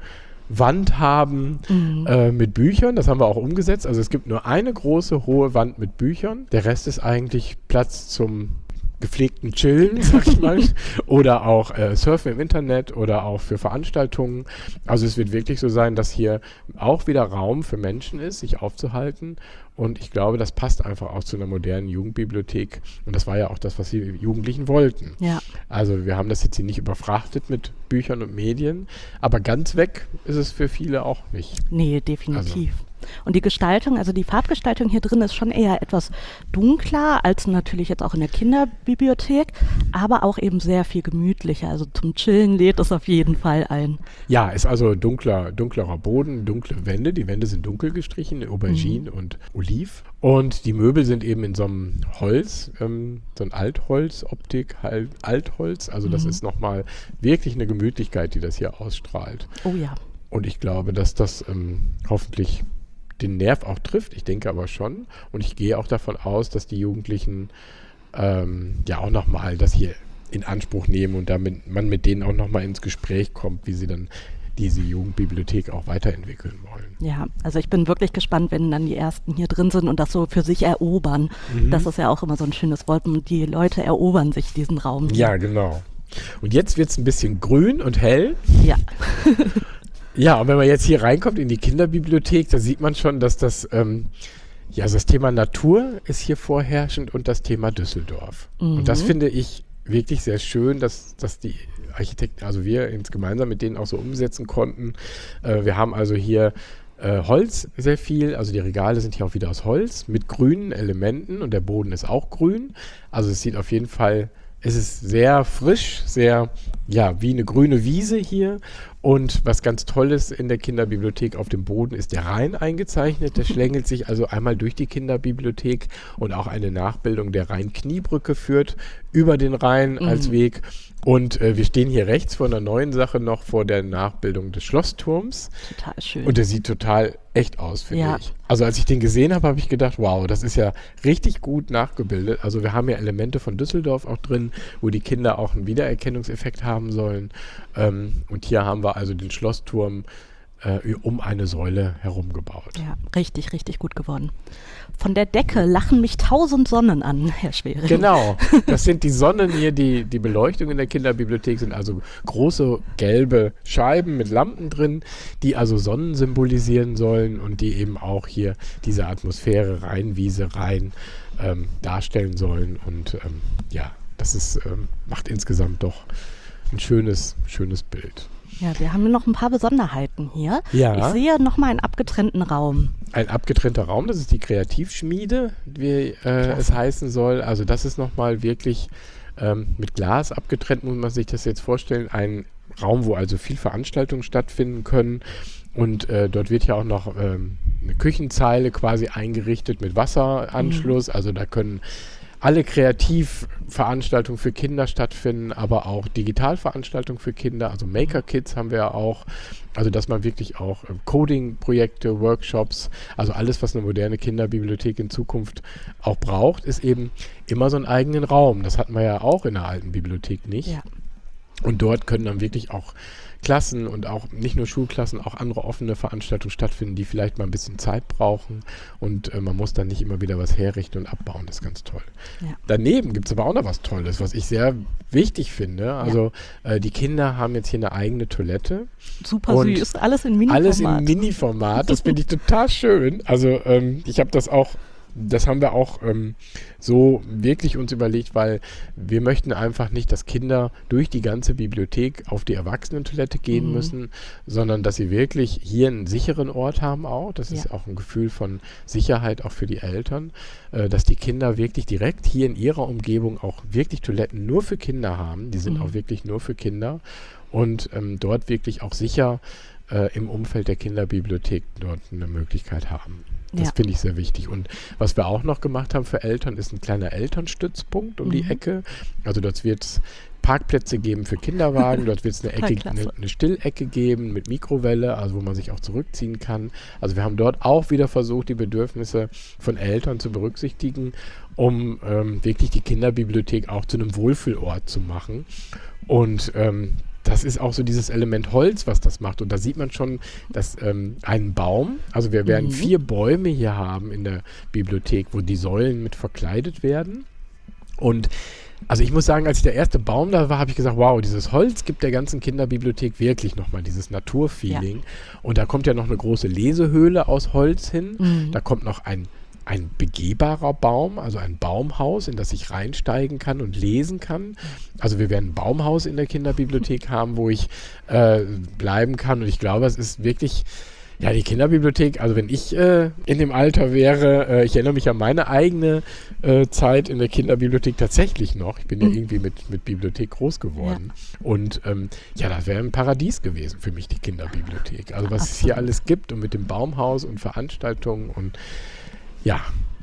Wand haben mhm. äh, mit Büchern. Das haben wir auch umgesetzt. Also es gibt nur eine große, hohe Wand mit Büchern. Der Rest ist eigentlich Platz zum gepflegten Chillen, sag ich mal, oder auch äh, Surfen im Internet oder auch für Veranstaltungen. Also es wird wirklich so sein, dass hier auch wieder Raum für Menschen ist, sich aufzuhalten. Und ich glaube, das passt einfach auch zu einer modernen Jugendbibliothek. Und das war ja auch das, was die Jugendlichen wollten. Ja. Also wir haben das jetzt hier nicht überfrachtet mit Büchern und Medien, aber ganz weg ist es für viele auch nicht. Nee, definitiv. Also. Und die Gestaltung, also die Farbgestaltung hier drin ist schon eher etwas dunkler als natürlich jetzt auch in der Kinderbibliothek, aber auch eben sehr viel gemütlicher. Also zum Chillen lädt es auf jeden Fall ein. Ja, ist also dunkler, dunklerer Boden, dunkle Wände. Die Wände sind dunkel gestrichen, Aubergine mhm. und Oliv. Und die Möbel sind eben in so einem Holz, ähm, so ein Altholz-Optik, halt Altholz. Also das mhm. ist nochmal wirklich eine Gemütlichkeit, die das hier ausstrahlt. Oh ja. Und ich glaube, dass das ähm, hoffentlich den Nerv auch trifft. Ich denke aber schon. Und ich gehe auch davon aus, dass die Jugendlichen ähm, ja auch nochmal das hier in Anspruch nehmen und damit man mit denen auch nochmal ins Gespräch kommt, wie sie dann diese Jugendbibliothek auch weiterentwickeln wollen. Ja, also ich bin wirklich gespannt, wenn dann die Ersten hier drin sind und das so für sich erobern. Mhm. Das ist ja auch immer so ein schönes Wort. Und die Leute erobern sich diesen Raum hier. Ja, genau. Und jetzt wird es ein bisschen grün und hell. Ja. Ja, und wenn man jetzt hier reinkommt in die Kinderbibliothek, da sieht man schon, dass das, ähm, ja, also das Thema Natur ist hier vorherrschend und das Thema Düsseldorf. Mhm. Und das finde ich wirklich sehr schön, dass, dass die Architekten, also wir ins gemeinsam mit denen auch so umsetzen konnten. Äh, wir haben also hier äh, Holz sehr viel, also die Regale sind hier auch wieder aus Holz mit grünen Elementen und der Boden ist auch grün. Also es sieht auf jeden Fall, es ist sehr frisch, sehr, ja, wie eine grüne Wiese hier. Und was ganz toll ist in der Kinderbibliothek, auf dem Boden ist der Rhein eingezeichnet. Der schlängelt sich also einmal durch die Kinderbibliothek und auch eine Nachbildung der Rhein-Kniebrücke führt über den Rhein mhm. als Weg. Und äh, wir stehen hier rechts vor einer neuen Sache noch vor der Nachbildung des Schlossturms. Total schön. Und der sieht total echt aus, finde ja. ich. Also als ich den gesehen habe, habe ich gedacht, wow, das ist ja richtig gut nachgebildet. Also wir haben ja Elemente von Düsseldorf auch drin, wo die Kinder auch einen Wiedererkennungseffekt haben sollen. Ähm, und hier haben wir also den Schlossturm äh, um eine Säule herum gebaut. Ja, richtig, richtig gut geworden. Von der Decke lachen mich tausend Sonnen an, Herr Schwering. Genau, das sind die Sonnen hier, die, die Beleuchtung in der Kinderbibliothek sind also große gelbe Scheiben mit Lampen drin, die also Sonnen symbolisieren sollen und die eben auch hier diese Atmosphäre Rheinwiese, Rhein ähm, darstellen sollen. Und ähm, ja, das ist, ähm, macht insgesamt doch ein schönes, schönes Bild. Ja, wir haben noch ein paar Besonderheiten hier. Ja. Ich sehe nochmal einen abgetrennten Raum. Ein abgetrennter Raum, das ist die Kreativschmiede, wie äh, es heißen soll. Also das ist nochmal wirklich ähm, mit Glas abgetrennt, muss man sich das jetzt vorstellen. Ein Raum, wo also viel Veranstaltungen stattfinden können. Und äh, dort wird ja auch noch ähm, eine Küchenzeile quasi eingerichtet mit Wasseranschluss. Mhm. Also da können alle Kreativveranstaltungen für Kinder stattfinden, aber auch Digitalveranstaltungen für Kinder, also Maker-Kits haben wir ja auch, also dass man wirklich auch äh, Coding-Projekte, Workshops, also alles, was eine moderne Kinderbibliothek in Zukunft auch braucht, ist eben immer so einen eigenen Raum. Das hatten wir ja auch in der alten Bibliothek nicht. Ja. Und dort können dann wirklich auch Klassen und auch nicht nur Schulklassen, auch andere offene Veranstaltungen stattfinden, die vielleicht mal ein bisschen Zeit brauchen und äh, man muss dann nicht immer wieder was herrichten und abbauen. Das ist ganz toll. Ja. Daneben gibt es aber auch noch was Tolles, was ich sehr wichtig finde. Also ja. äh, die Kinder haben jetzt hier eine eigene Toilette. Super süß, alles in Mini-Format. Alles in Mini-Format, das finde ich total schön. Also ähm, ich habe das auch Das haben wir auch ähm, so wirklich uns überlegt, weil wir möchten einfach nicht, dass Kinder durch die ganze Bibliothek auf die Erwachsenentoilette gehen mhm. müssen, sondern dass sie wirklich hier einen sicheren Ort haben auch. Das ja. ist auch ein Gefühl von Sicherheit auch für die Eltern, äh, dass die Kinder wirklich direkt hier in ihrer Umgebung auch wirklich Toiletten nur für Kinder haben. Die sind mhm. auch wirklich nur für Kinder und ähm, dort wirklich auch sicher äh, im Umfeld der Kinderbibliothek dort eine Möglichkeit haben. Das ja. finde ich sehr wichtig. Und was wir auch noch gemacht haben für Eltern, ist ein kleiner Elternstützpunkt um mhm. die Ecke. Also dort wird es Parkplätze geben für Kinderwagen, dort wird es eine, Ecke, eine, eine Stillecke geben mit Mikrowelle, also wo man sich auch zurückziehen kann. Also wir haben dort auch wieder versucht, die Bedürfnisse von Eltern zu berücksichtigen, um ähm, wirklich die Kinderbibliothek auch zu einem Wohlfühlort zu machen. Und ähm, das ist auch so dieses Element Holz, was das macht. Und da sieht man schon, dass ähm, ein Baum, also wir werden mhm. vier Bäume hier haben in der Bibliothek, wo die Säulen mit verkleidet werden. Und also ich muss sagen, als der erste Baum da war, habe ich gesagt, wow, dieses Holz gibt der ganzen Kinderbibliothek wirklich nochmal dieses Naturfeeling. Ja. Und da kommt ja noch eine große Lesehöhle aus Holz hin. Mhm. Da kommt noch ein, ein begehbarer Baum, also ein Baumhaus, in das ich reinsteigen kann und lesen kann. Also wir werden ein Baumhaus in der Kinderbibliothek haben, wo ich äh, bleiben kann. Und ich glaube, es ist wirklich... Ja, die Kinderbibliothek, also wenn ich äh, in dem Alter wäre, äh, ich erinnere mich an meine eigene äh, Zeit in der Kinderbibliothek tatsächlich noch. Ich bin mhm. ja irgendwie mit, mit Bibliothek groß geworden. Ja. Und ähm, ja, das wäre ein Paradies gewesen für mich, die Kinderbibliothek. Also was Absolut. Es hier alles gibt und mit dem Baumhaus und Veranstaltungen und ja.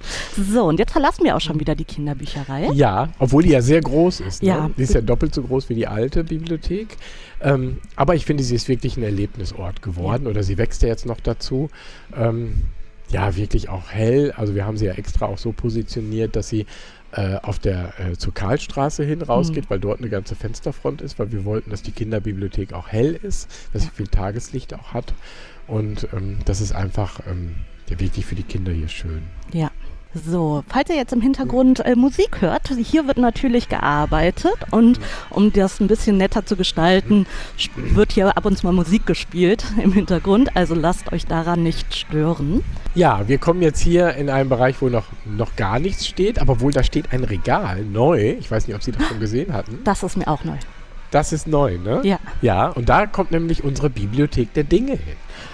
So, und jetzt verlassen wir auch schon wieder die Kinderbücherei. Ja, obwohl die ja sehr groß ist. Ne? Ja. Die ist ja doppelt so groß wie die alte Bibliothek. Ähm, aber ich finde, sie ist wirklich ein Erlebnisort geworden ja. oder sie wächst ja jetzt noch dazu. Ähm, ja, wirklich auch hell. Also wir haben sie ja extra auch so positioniert, dass sie äh, auf der äh, zur Karlstraße hin rausgeht, mhm. weil dort eine ganze Fensterfront ist, weil wir wollten, dass die Kinderbibliothek auch hell ist, dass sie viel Tageslicht auch hat. Und ähm, das ist einfach ähm, ja, wirklich für die Kinder hier schön. Ja. So, falls ihr jetzt im Hintergrund äh, Musik hört, hier wird natürlich gearbeitet und um das ein bisschen netter zu gestalten, sp- wird hier ab und zu mal Musik gespielt im Hintergrund, also lasst euch daran nicht stören. Ja, wir kommen jetzt hier in einen Bereich, wo noch, noch gar nichts steht, aber wohl da steht ein Regal, neu, ich weiß nicht, ob Sie das schon gesehen hatten. Das ist mir auch neu. Das ist neu, ne? Ja. Ja, und da kommt nämlich unsere Bibliothek der Dinge hin.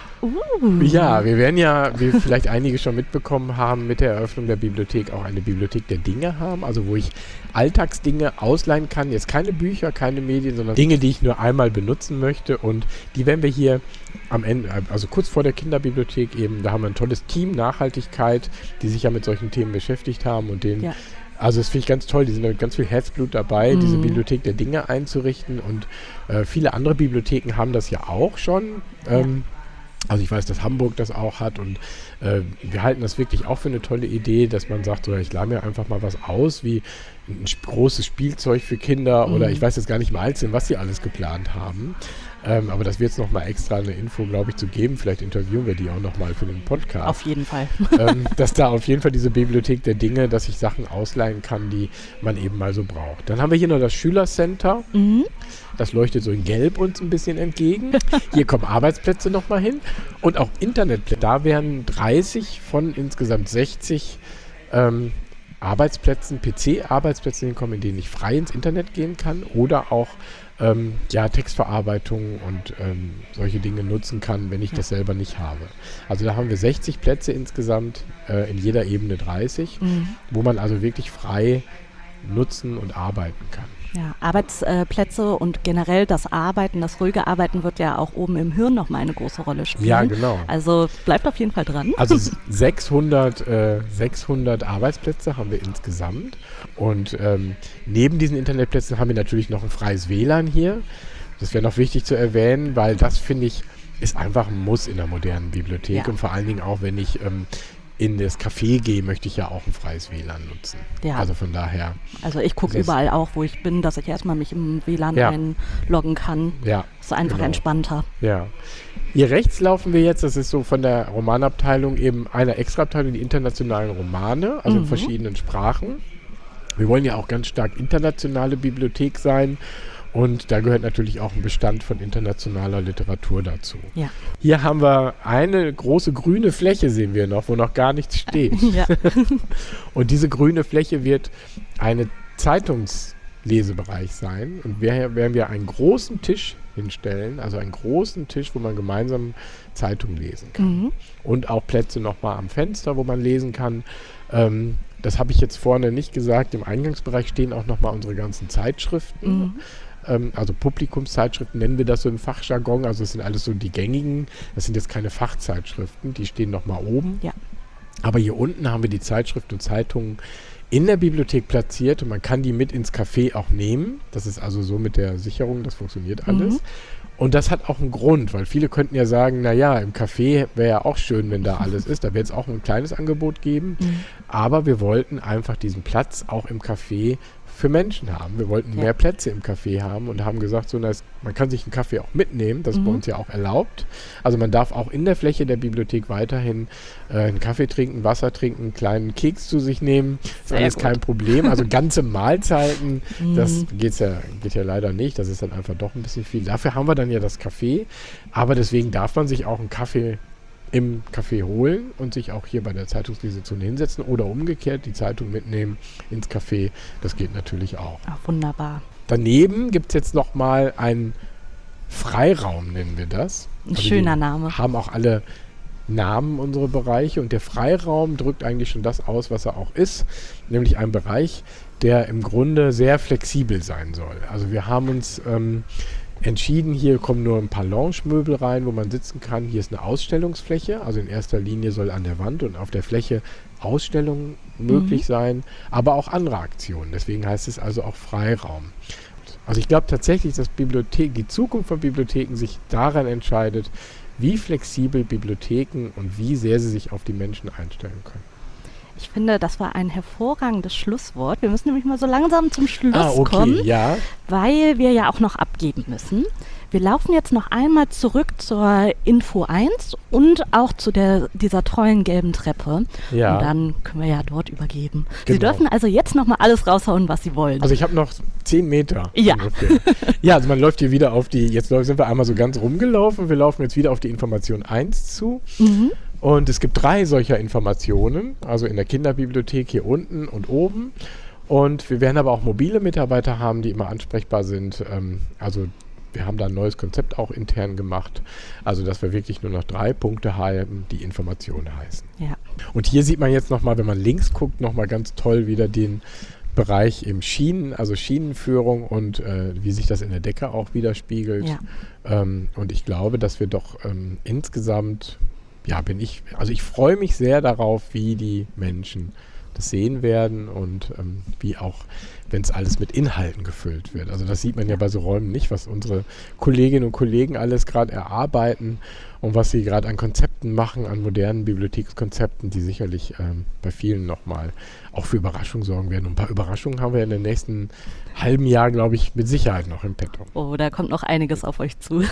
Uh. Ja, wir werden ja, wie vielleicht einige schon mitbekommen haben, mit der Eröffnung der Bibliothek auch eine Bibliothek der Dinge haben, also wo ich Alltagsdinge ausleihen kann, jetzt keine Bücher, keine Medien, sondern Dinge, die ich nur einmal benutzen möchte und die werden wir hier am Ende, also kurz vor der Kinderbibliothek eben, da haben wir ein tolles Team, Nachhaltigkeit, die sich ja mit solchen Themen beschäftigt haben und denen ja. Also das finde ich ganz toll, die sind mit ganz viel Herzblut dabei, mhm. diese Bibliothek der Dinge einzurichten und äh, viele andere Bibliotheken haben das ja auch schon. Ähm, ja. Also ich weiß, dass Hamburg das auch hat und äh, wir halten das wirklich auch für eine tolle Idee, dass man sagt, so, ich leih mir einfach mal was aus, wie ein sp- großes Spielzeug für Kinder mhm. oder ich weiß jetzt gar nicht im Einzelnen, was sie alles geplant haben. Ähm, aber das wird jetzt nochmal extra eine Info, glaube ich, zu geben. Vielleicht interviewen wir die auch nochmal für den Podcast. Auf jeden Fall. ähm, dass da auf jeden Fall diese Bibliothek der Dinge, dass ich Sachen ausleihen kann, die man eben mal so braucht. Dann haben wir hier noch das Schülercenter. Mhm. Das leuchtet so in Gelb uns ein bisschen entgegen. Hier kommen Arbeitsplätze nochmal hin. Und auch Internetplätze. Da werden dreißig von insgesamt sechzig ähm, Arbeitsplätzen, P C-Arbeitsplätzen hinkommen, in denen ich frei ins Internet gehen kann oder auch ähm, ja, Textverarbeitung und ähm, solche Dinge nutzen kann, wenn ich ja. das selber nicht habe. Also da haben wir sechzig Plätze insgesamt, äh, in jeder Ebene dreißig, mhm. wo man also wirklich frei nutzen und arbeiten kann. Ja, Arbeitsplätze und generell das Arbeiten, das ruhige Arbeiten wird ja auch oben im Hirn nochmal eine große Rolle spielen. Ja, genau. Also bleibt auf jeden Fall dran. Also sechshundert, äh, sechshundert Arbeitsplätze haben wir insgesamt und ähm, neben diesen Internetplätzen haben wir natürlich noch ein freies W L A N hier. Das wäre noch wichtig zu erwähnen, weil das, finde ich, ist einfach ein Muss in der modernen Bibliothek ja. und vor allen Dingen auch, wenn ich ähm, in das Café gehe, möchte ich ja auch ein freies W L A N nutzen. Ja. Also von daher. Also ich gucke überall auch, wo ich bin, dass ich erstmal mich im W L A N ja. einloggen kann. Ja. Das ist einfach genau. entspannter. Ja. Hier rechts laufen wir jetzt, das ist so von der Romanabteilung eben eine Extraabteilung, die internationalen Romane, also mhm. in verschiedenen Sprachen. Wir wollen ja auch ganz stark internationale Bibliothek sein. Und da gehört natürlich auch ein Bestand von internationaler Literatur dazu. Ja. Hier haben wir eine große grüne Fläche, sehen wir noch, wo noch gar nichts steht. Ja. Und diese grüne Fläche wird eine Zeitungslesebereich sein. Und wir werden wir einen großen Tisch hinstellen, also einen großen Tisch, wo man gemeinsam Zeitung lesen kann. Mhm. Und auch Plätze nochmal am Fenster, wo man lesen kann. Ähm, das habe ich jetzt vorne nicht gesagt. Im Eingangsbereich stehen auch nochmal unsere ganzen Zeitschriften. Mhm. Also Publikumszeitschriften nennen wir das so im Fachjargon, also das sind alles so die gängigen, das sind jetzt keine Fachzeitschriften, die stehen nochmal oben. Ja. Aber hier unten haben wir die Zeitschriften und Zeitungen in der Bibliothek platziert und man kann die mit ins Café auch nehmen. Das ist also so mit der Sicherung, das funktioniert alles. Mhm. Und das hat auch einen Grund, weil viele könnten ja sagen, naja, im Café wäre ja auch schön, wenn da alles ist. Da wird es auch ein kleines Angebot geben. Mhm. Aber wir wollten einfach diesen Platz auch im Café für Menschen haben. Wir wollten ja. mehr Plätze im Café haben und haben gesagt, so, dass man kann sich einen Kaffee auch mitnehmen. Das ist mhm. bei uns ja auch erlaubt. Also man darf auch in der Fläche der Bibliothek weiterhin äh, einen Kaffee trinken, Wasser trinken, einen kleinen Keks zu sich nehmen. Das ist alles kein Problem. Also ganze Mahlzeiten, mhm. das geht's ja, geht ja leider nicht. Das ist dann einfach doch ein bisschen viel. Dafür haben wir dann ja das Café. Aber deswegen darf man sich auch einen Kaffee im Café holen und sich auch hier bei der Zeitungslesezone hinsetzen oder umgekehrt die Zeitung mitnehmen ins Café. Das geht natürlich auch. Ach, wunderbar. Daneben gibt es jetzt nochmal einen Freiraum, nennen wir das. Ein also schöner Name. Haben auch alle Namen, unsere Bereiche. Und der Freiraum drückt eigentlich schon das aus, was er auch ist. Nämlich ein Bereich, der im Grunde sehr flexibel sein soll. Also wir haben uns ähm, entschieden, hier kommen nur ein paar Lounge-Möbel rein, wo man sitzen kann. Hier ist eine Ausstellungsfläche, also in erster Linie soll an der Wand und auf der Fläche Ausstellungen möglich mhm. sein, aber auch andere Aktionen. Deswegen heißt es also auch Freiraum. Also ich glaube tatsächlich, dass Bibliothek, die Zukunft von Bibliotheken sich daran entscheidet, wie flexibel Bibliotheken und wie sehr sie sich auf die Menschen einstellen können. Ich finde, das war ein hervorragendes Schlusswort. Wir müssen nämlich mal so langsam zum Schluss ah, okay, kommen, ja. weil wir ja auch noch abgeben müssen. Wir laufen jetzt noch einmal zurück zur Info eins und auch zu der, dieser tollen gelben Treppe. Ja. Und dann können wir ja dort übergeben. Genau. Sie dürfen also jetzt noch mal alles raushauen, was Sie wollen. Also ich habe noch zehn Meter. Ja. Ungefähr. Ja, also man läuft hier wieder auf die, jetzt sind wir einmal so ganz rumgelaufen, wir laufen jetzt wieder auf die Information eins zu. Mhm. Und es gibt drei solcher Informationen, also in der Kinderbibliothek hier unten und oben. Und wir werden aber auch mobile Mitarbeiter haben, die immer ansprechbar sind. Ähm, also wir haben da ein neues Konzept auch intern gemacht, also dass wir wirklich nur noch drei Punkte haben, die Informationen heißen. Ja. Und hier sieht man jetzt nochmal, wenn man links guckt, nochmal ganz toll wieder den Bereich im Schienen, also Schienenführung und äh, wie sich das in der Decke auch widerspiegelt. Ja. Ähm, und ich glaube, dass wir doch ähm, insgesamt, ja, bin ich, also ich freue mich sehr darauf, wie die Menschen das sehen werden und ähm, wie auch, wenn es alles mit Inhalten gefüllt wird. Also das sieht man ja bei so Räumen nicht, was unsere Kolleginnen und Kollegen alles gerade erarbeiten und was sie gerade an Konzepten machen, an modernen Bibliothekskonzepten, die sicherlich ähm, bei vielen nochmal auch für Überraschungen sorgen werden. Und ein paar Überraschungen haben wir in den nächsten halben Jahr, glaube ich, mit Sicherheit noch im Petto. Oh, da kommt noch einiges auf euch zu.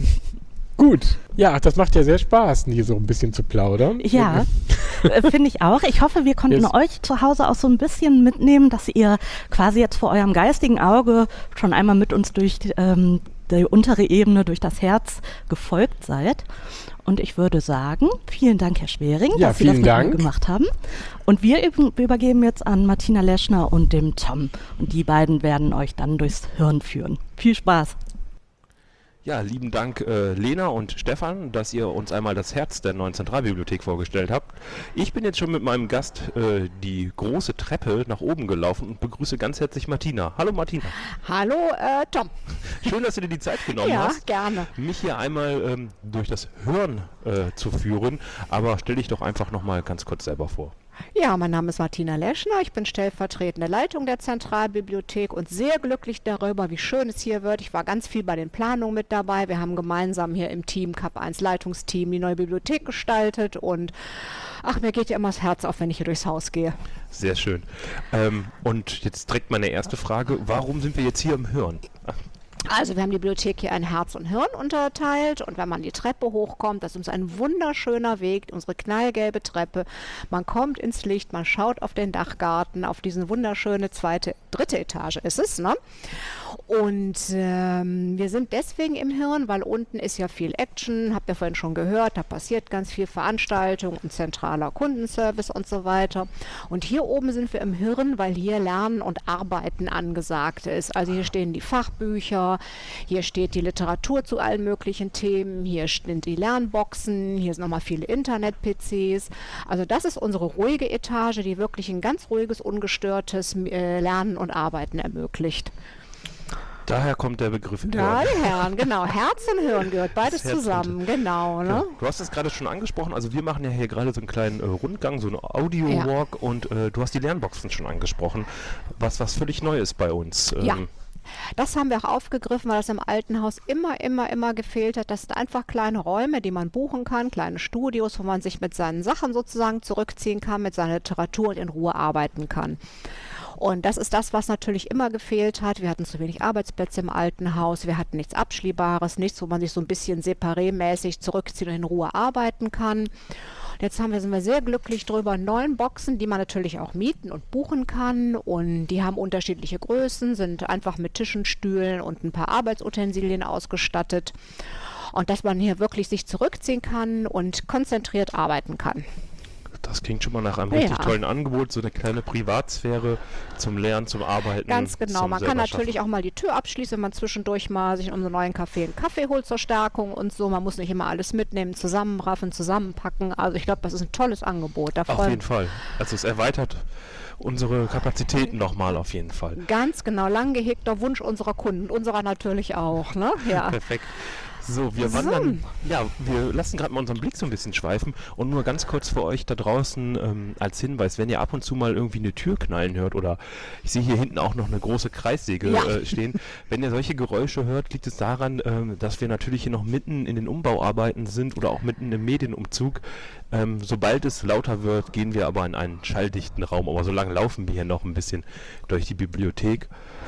Gut. Ja, das macht ja sehr Spaß, hier so ein bisschen zu plaudern. Ja, äh, finde ich auch. Ich hoffe, wir konnten yes. euch zu Hause auch so ein bisschen mitnehmen, dass ihr quasi jetzt vor eurem geistigen Auge schon einmal mit uns durch ähm, die untere Ebene, durch das Herz gefolgt seid. Und ich würde sagen, vielen Dank, Herr Schwering, ja, dass Sie das mit Dank. mir gemacht haben. Und wir übergeben jetzt an Martina Leschner und dem Tom. Und die beiden werden euch dann durchs Hirn führen. Viel Spaß. Ja, lieben Dank äh, Lena und Stefan, dass ihr uns einmal das Herz der neuen Zentralbibliothek vorgestellt habt. Ich bin jetzt schon mit meinem Gast äh, die große Treppe nach oben gelaufen und begrüße ganz herzlich Martina. Hallo Martina. Hallo äh, Tom. Schön, dass du dir die Zeit genommen ja, hast, gerne. mich hier einmal ähm, durch das Hören äh, zu führen. Aber stell dich doch einfach nochmal ganz kurz selber vor. Ja, mein Name ist Martina Leschner, ich bin stellvertretende Leitung der Zentralbibliothek und sehr glücklich darüber, wie schön es hier wird. Ich war ganz viel bei den Planungen mit dabei. Wir haben gemeinsam hier im Team, K A P eins Leitungsteam, die neue Bibliothek gestaltet und ach, mir geht ja immer das Herz auf, wenn ich hier durchs Haus gehe. Sehr schön. Ähm, und jetzt direkt meine erste Frage, warum sind wir jetzt hier im Hören? Also wir haben die Bibliothek hier in Herz und Hirn unterteilt und wenn man die Treppe hochkommt, das ist uns ein wunderschöner Weg, unsere knallgelbe Treppe. Man kommt ins Licht, man schaut auf den Dachgarten, auf diese wunderschöne zweite, dritte Etage ist es, ne? Und ähm, wir sind deswegen im Hirn, weil unten ist ja viel Action, habt ihr vorhin schon gehört, da passiert ganz viel Veranstaltung, ein zentraler Kundenservice und so weiter. Und hier oben sind wir im Hirn, weil hier Lernen und Arbeiten angesagt ist. Also hier stehen die Fachbücher, hier steht die Literatur zu allen möglichen Themen, hier stehen die Lernboxen, hier sind nochmal viele Internet-P Cs. Also das ist unsere ruhige Etage, die wirklich ein ganz ruhiges, ungestörtes äh, Lernen und Arbeiten ermöglicht. Daher kommt der Begriff Hören. Ja, Herren, genau. Herz und Hirn gehört beides zusammen, genau. Ne? Ja, du hast es gerade schon angesprochen, also wir machen ja hier gerade so einen kleinen äh, Rundgang, so einen Audio-Walk ja. und äh, du hast die Lernboxen schon angesprochen, was was völlig Neues bei uns. Ähm, ja. Das haben wir auch aufgegriffen, weil das im alten Haus immer, immer, immer gefehlt hat. Das sind einfach kleine Räume, die man buchen kann, kleine Studios, wo man sich mit seinen Sachen sozusagen zurückziehen kann, mit seiner Literatur und in Ruhe arbeiten kann. Und das ist das, was natürlich immer gefehlt hat. Wir hatten zu wenig Arbeitsplätze im alten Haus, wir hatten nichts Abschließbares, nichts, wo man sich so ein bisschen separémäßig zurückziehen und in Ruhe arbeiten kann. Und jetzt haben wir, sind wir sehr glücklich drüber, neun Boxen, die man natürlich auch mieten und buchen kann. Und die haben unterschiedliche Größen, sind einfach mit Tischen, Stühlen und ein paar Arbeitsutensilien ausgestattet. Und dass man hier wirklich sich zurückziehen kann und konzentriert arbeiten kann. Das klingt schon mal nach einem richtig Ja. tollen Angebot, so eine kleine Privatsphäre zum Lernen, zum Arbeiten. Ganz genau. zum Man kann selber natürlich schaffen. auch mal die Tür abschließen, wenn man zwischendurch mal sich in unserem neuen Café einen Kaffee holt zur Stärkung und so. Man muss nicht immer alles mitnehmen, zusammenraffen, zusammenpacken. Also ich glaube, das ist ein tolles Angebot. Da Auf freuen- jeden Fall. Also es erweitert unsere Kapazitäten nochmal auf jeden Fall. Ganz genau, lang gehegter Wunsch unserer Kunden, unserer natürlich auch. Ne? Ja. Perfekt. So, wir So. wandern, ja, wir lassen gerade mal unseren Blick so ein bisschen schweifen und nur ganz kurz für euch da draußen ähm, als Hinweis, wenn ihr ab und zu mal irgendwie eine Tür knallen hört oder ich sehe hier hinten auch noch eine große Kreissäge Ja. äh, stehen, wenn ihr solche Geräusche hört, liegt es daran, ähm, dass wir natürlich hier noch mitten in den Umbauarbeiten sind oder auch mitten im Medienumzug. Ähm, sobald es lauter wird, gehen wir aber in einen schalldichten Raum, aber solange laufen wir hier noch ein bisschen durch die Bibliothek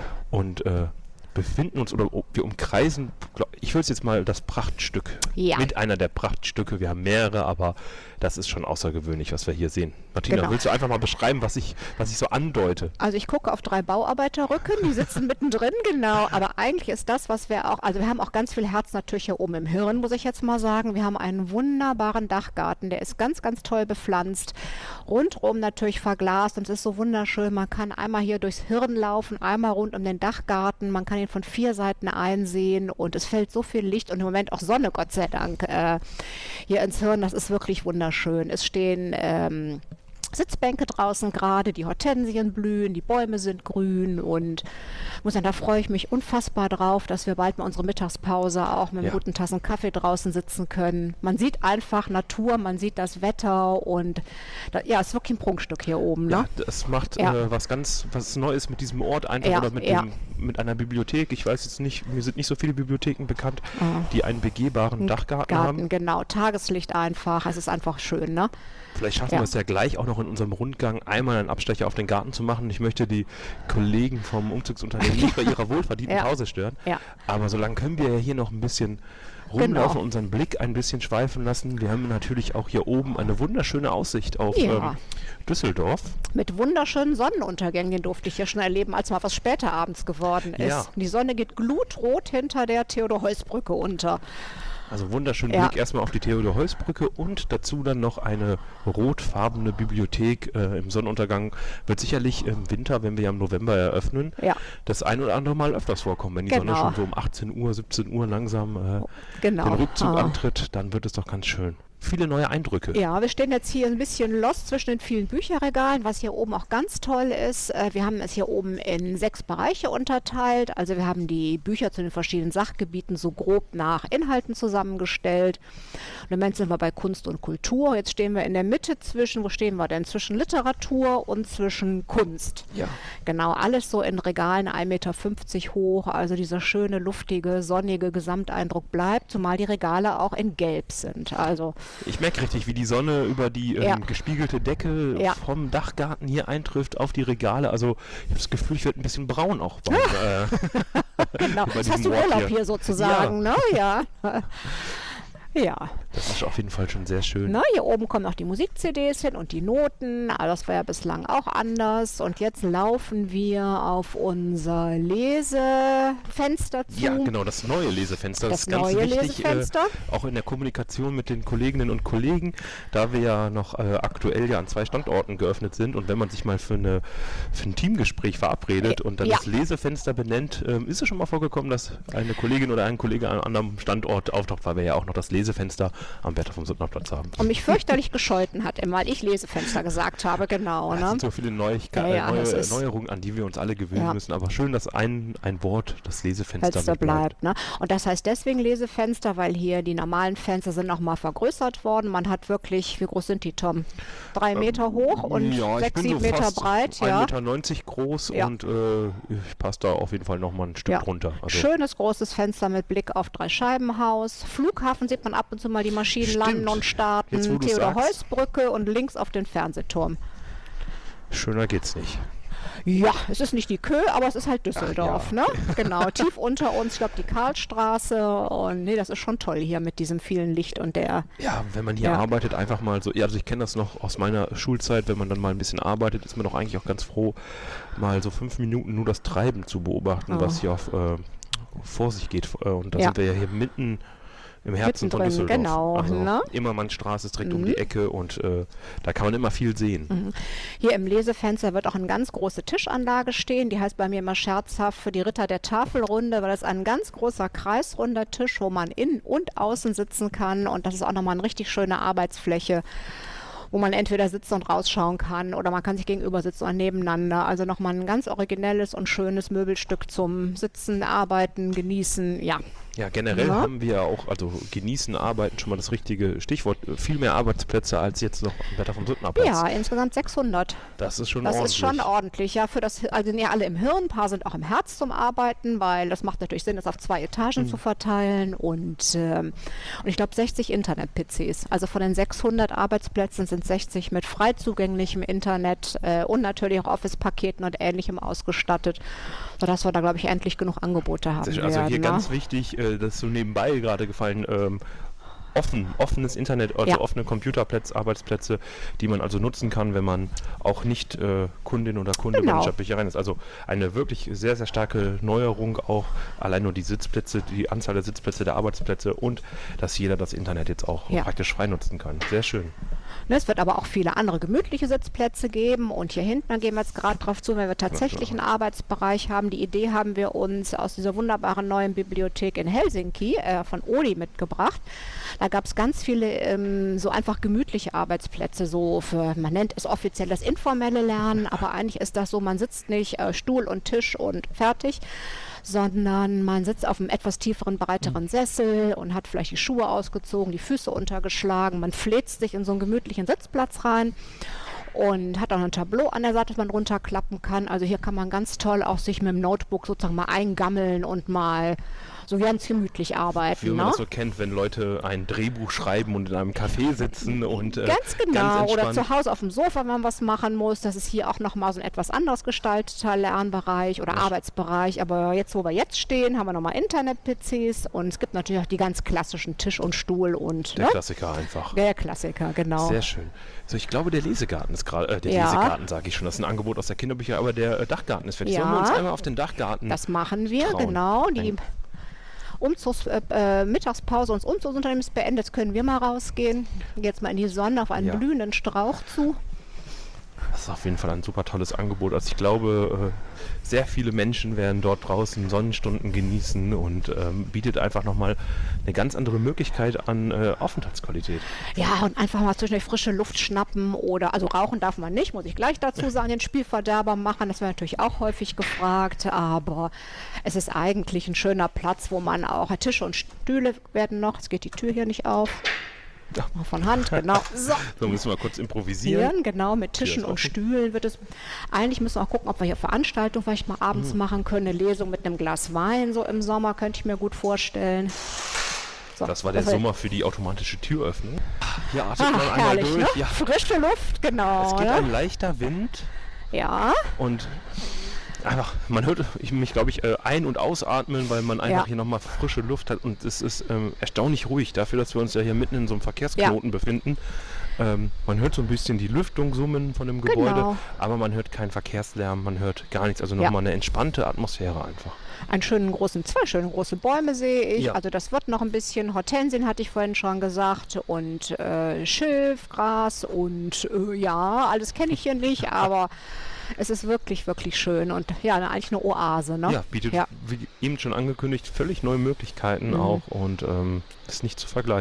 und äh, befinden uns oder wir umkreisen, glaub- ich will es jetzt mal das Prachtstück, Ja. mit einer der Prachtstücke, wir haben mehrere, aber das ist schon außergewöhnlich, was wir hier sehen. Martina, Genau. willst du einfach mal beschreiben, was ich, was ich so andeute? Also ich gucke auf drei Bauarbeiterrücken, die sitzen mittendrin, genau. Aber eigentlich ist das, was wir auch, also wir haben auch ganz viel Herz natürlich hier oben im Hirn, muss ich jetzt mal sagen. Wir haben einen wunderbaren Dachgarten, der ist ganz, ganz toll bepflanzt. Rundrum natürlich verglast und es ist so wunderschön. Man kann einmal hier durchs Hirn laufen, einmal rund um den Dachgarten. Man kann ihn von vier Seiten einsehen und es fällt so viel Licht und im Moment auch Sonne, Gott sei Dank, äh, hier ins Hirn. Das ist wirklich wunderschön. Es stehen ähm, Sitzbänke draußen gerade, die Hortensien blühen, die Bäume sind grün und muss sagen, da freue ich mich unfassbar drauf, dass wir bald mal unsere Mittagspause auch mit einer Ja. guten Tassen Kaffee draußen sitzen können. Man sieht einfach Natur, man sieht das Wetter und da, ja, es ist wirklich ein Prunkstück hier oben. Ne? Ja, das macht Ja. äh, was ganz was Neues mit diesem Ort einfach Ja, oder mit, ja. dem, mit einer Bibliothek. Ich weiß jetzt nicht, mir sind nicht so viele Bibliotheken bekannt, Ah. die einen begehbaren Dachgarten Garten, haben. genau, Tageslicht einfach, es ist einfach schön, ne? Vielleicht schaffen Ja. wir es ja gleich auch noch in unserem Rundgang einmal einen Abstecher auf den Garten zu machen. Ich möchte die Kollegen vom Umzugsunternehmen nicht bei ihrer wohlverdienten Ja. Pause stören. Ja. Aber solange können wir ja hier noch ein bisschen rumlaufen, Genau. unseren Blick ein bisschen schweifen lassen. Wir haben natürlich auch hier oben eine wunderschöne Aussicht auf Ja. ähm, Düsseldorf. Mit wunderschönen Sonnenuntergängen, den durfte ich hier schon erleben, als mal was später abends geworden ist. Ja. Die Sonne geht glutrot hinter der Theodor-Heuss-Brücke unter. Also wunderschönen Ja. Blick erstmal auf die Theodor-Heuss-Brücke und dazu dann noch eine rotfarbene Bibliothek äh, im Sonnenuntergang. Wird sicherlich im Winter, wenn wir ja im November eröffnen, Ja. das ein oder andere Mal öfters vorkommen. Wenn die Genau. Sonne schon so um achtzehn Uhr, siebzehn Uhr langsam äh, Genau. den Rückzug Ah. antritt, dann wird es doch ganz schön. Viele neue Eindrücke. Ja, wir stehen jetzt hier ein bisschen lost zwischen den vielen Bücherregalen, was hier oben auch ganz toll ist. äh, Wir haben es hier oben in sechs Bereiche unterteilt. Also wir haben die Bücher zu den verschiedenen Sachgebieten so grob nach Inhalten zusammengestellt. Und im Moment sind wir bei Kunst und Kultur. Jetzt stehen wir in der Mitte zwischen, wo stehen wir denn? Zwischen Literatur und zwischen Kunst. Ja. Genau, alles so in Regalen ein Meter fünfzig hoch. Also dieser schöne, luftige, sonnige Gesamteindruck bleibt, zumal die Regale auch in Gelb sind. Also Ich merke richtig, wie die Sonne über die ähm, Ja. gespiegelte Decke Ja. vom Dachgarten hier eintrifft auf die Regale. Also ich habe das Gefühl, ich werde ein bisschen braun auch. Beim, äh, genau, über jetzt hast diesem du Ort Urlaub hier. hier, sozusagen, ne? Ja. Ja, das ist auf jeden Fall schon sehr schön. na, hier oben kommen noch die Musik-C Ds hin und die Noten. Also das war ja bislang auch anders. Und jetzt laufen wir auf unser Lesefenster zu. Ja, genau, das neue Lesefenster. Das ist ganz neue wichtig, Lesefenster. Äh, auch in der Kommunikation mit den Kolleginnen und Kollegen, da wir ja noch äh, aktuell ja an zwei Standorten geöffnet sind und wenn man sich mal für, eine, für ein Teamgespräch verabredet und dann Ja. das Lesefenster benennt, ähm, ist es schon mal vorgekommen, dass eine Kollegin oder ein Kollege an einem anderen Standort auftaucht, weil wir ja auch noch das Lesefenster am Bertha vom Suttner Platz haben. Und mich fürchterlich gescholten hat, immer, weil ich Lesefenster gesagt habe, genau. Es Ne? sind so viele Neuigkeiten, Ja, ja, neue, das ist- Neuerungen, an die wir uns alle gewöhnen Ja. müssen. Aber schön, dass ein, ein Wort, das Lesefenster Fenster mit bleibt. bleibt. Ne? Und das heißt deswegen Lesefenster, weil hier die normalen Fenster sind nochmal vergrößert worden. Man hat wirklich, wie groß sind die, Tom? Drei Meter hoch und ja, ich sechs, bin sieben so Meter fast breit. ein Ja. Meter neunzig groß Ja. und äh, ich passe da auf jeden Fall nochmal ein Stück Ja. drunter. Also, Schönes großes Fenster mit Blick auf Dreischeibenhaus. Flughafen sieht man ab und zu mal die Maschinen Stimmt. landen und starten. Jetzt, wo du's Theodor-Heuss-Brücke und links auf den Fernsehturm. schöner geht's nicht. Ja, es ist nicht die Kö, aber es ist halt Düsseldorf, Ach ne? Genau, tief unter uns, ich glaube die Karlstraße und nee, das ist schon toll hier mit diesem vielen Licht und der, Ja, wenn man hier Ja. arbeitet, einfach mal so, ja, also ich kenne das noch aus meiner Schulzeit, wenn man dann mal ein bisschen arbeitet, ist man doch eigentlich auch ganz froh, mal so fünf Minuten nur das Treiben zu beobachten, Oh. was hier auf, äh, vor sich geht. Äh, Und da Ja. sind wir ja hier mitten im Herzen von Mittendrin, Düsseldorf. genau, Also ne? Immermannstraße ist direkt um Mhm. die Ecke und äh, da kann man immer viel sehen. hier im Lesefenster wird auch eine ganz große Tischanlage stehen, die heißt bei mir immer scherzhaft für die Ritter der Tafelrunde, weil das ist ein ganz großer kreisrunder Tisch, wo man innen und außen sitzen kann und das ist auch nochmal eine richtig schöne Arbeitsfläche, wo man entweder sitzen und rausschauen kann oder man kann sich gegenüber sitzen oder nebeneinander. Also nochmal ein ganz originelles und schönes Möbelstück zum Sitzen, Arbeiten, Genießen, ja. Ja, generell Ja. haben wir ja auch, also genießen, arbeiten, schon mal das richtige Stichwort, viel mehr Arbeitsplätze als jetzt noch am Bertha vom Suttner Platz. Ja, insgesamt sechshundert. Das ist schon Das ordentlich. ist schon ordentlich, ja. Für das, also sind ja alle im Hirn, ein paar sind auch im Herz zum Arbeiten, weil das macht natürlich Sinn, das auf zwei Etagen Mhm. zu verteilen und, ähm, und ich glaube sechzig Internet-P Cs. Also von den sechshundert Arbeitsplätzen sind sechzig mit frei zugänglichem Internet äh, und natürlich auch Office-Paketen und Ähnlichem ausgestattet, sodass wir da, glaube ich, endlich genug Angebote haben Also hier werden, ne? ganz wichtig, äh, das ist so nebenbei gerade gefallen, ähm, offen, offenes Internet, also Ja. offene Computerplätze, Arbeitsplätze, die man also nutzen kann, wenn man auch nicht äh, Kundin oder Kunde Genau. bei den Stadtbüchereien ist. Also eine wirklich sehr, sehr starke Neuerung auch, allein nur die Sitzplätze, die Anzahl der Sitzplätze, der Arbeitsplätze und dass jeder das Internet jetzt auch Ja. praktisch frei nutzen kann. Sehr schön. Ne, es wird aber auch viele andere gemütliche Sitzplätze geben und hier hinten, da gehen wir jetzt gerade drauf zu, wenn wir tatsächlich einen Arbeitsbereich haben. Die Idee haben wir uns aus dieser wunderbaren neuen Bibliothek in Helsinki äh, von Oli mitgebracht. Da gab es ganz viele ähm, so einfach gemütliche Arbeitsplätze, so für, man nennt es offiziell das informelle Lernen, aber eigentlich ist das so, man sitzt nicht äh, Stuhl und Tisch und fertig, sondern man sitzt auf einem etwas tieferen, breiteren Sessel und hat vielleicht die Schuhe ausgezogen, die Füße untergeschlagen, man fläzt sich in so einen gemütlichen Sitzplatz rein und hat auch ein Tableau an der Seite, das man runterklappen kann. Also hier kann man ganz toll auch sich mit dem Notebook sozusagen mal eingammeln und mal so ganz gemütlich arbeiten. Wie man Ne? das so kennt, wenn Leute ein Drehbuch schreiben und in einem Café sitzen und äh, Ganz genau. ganz Oder entspannt. zu Hause auf dem Sofa, wenn man was machen muss. Das ist hier auch nochmal so ein etwas anders gestalteter Lernbereich oder Arbeitsbereich. Aber jetzt, wo wir jetzt stehen, haben wir nochmal Internet-P Cs und es gibt natürlich auch die ganz klassischen Tisch und Stuhl und Der ne? Klassiker einfach. Der Klassiker, genau. Sehr schön. So, ich glaube, der Lesegarten ist gerade, äh, der Ja. Lesegarten sage ich schon, das ist ein Angebot aus der Kinderbücher, aber der äh, Dachgarten ist fertig. Ja. Sollen wir uns einmal auf den Dachgarten Das machen wir, trauen? genau. Die Ein- Umzugs, äh, äh, Mittagspause unseres Umzugsunternehmens beendet. Jetzt können wir mal rausgehen. Jetzt mal in die Sonne auf einen Ja. blühenden Strauch zu. Das ist auf jeden Fall ein super tolles Angebot. Also ich glaube, äh, sehr viele Menschen werden dort draußen Sonnenstunden genießen und ähm, bietet einfach nochmal eine ganz andere Möglichkeit an äh, Aufenthaltsqualität. Ja, und einfach mal zwischendurch frische Luft schnappen oder, also rauchen darf man nicht, muss ich gleich dazu sagen, den Spielverderber machen, das wird natürlich auch häufig gefragt, aber es ist eigentlich ein schöner Platz, wo man auch, Tische und Stühle werden noch, jetzt geht die Tür hier nicht auf, Ja. mal von Hand, genau, so. So müssen wir kurz improvisieren. Hier, genau, mit Tür Tischen ist und offen. Stühlen wird es. Eigentlich müssen wir auch gucken, ob wir hier Veranstaltungen vielleicht mal abends Mhm. machen können. Eine Lesung mit einem Glas Wein, so im Sommer, könnte ich mir gut vorstellen. So, Das war der Sommer für die automatische Türöffnung. Hier atmet Ah, man einmal herrlich, durch. ne? Ja, Frische Luft, genau. es geht ne? ein leichter Wind Ja, und einfach, man hört ich, mich, glaube ich, äh, ein- und ausatmen, weil man einfach Ja. hier nochmal frische Luft hat und es ist ähm, erstaunlich ruhig dafür, dass wir uns ja hier mitten in so einem Verkehrsknoten befinden. Ähm, man hört so ein bisschen die Lüftung summen von dem Gebäude, Genau. aber man hört keinen Verkehrslärm, man hört gar nichts, also Ja. nochmal eine entspannte Atmosphäre einfach. einen schönen großen, zwei schöne große Bäume sehe ich. Ja. Also das wird noch ein bisschen. Hortensien hatte ich vorhin schon gesagt und äh, Schilf, Gras und äh, ja, alles kenne ich hier nicht, aber es ist wirklich, wirklich schön und ja, eigentlich eine Oase. Ne? Ja, bietet, Ja. wie eben schon angekündigt, völlig neue Möglichkeiten Mhm. auch und ähm, ist nicht zu vergleichen.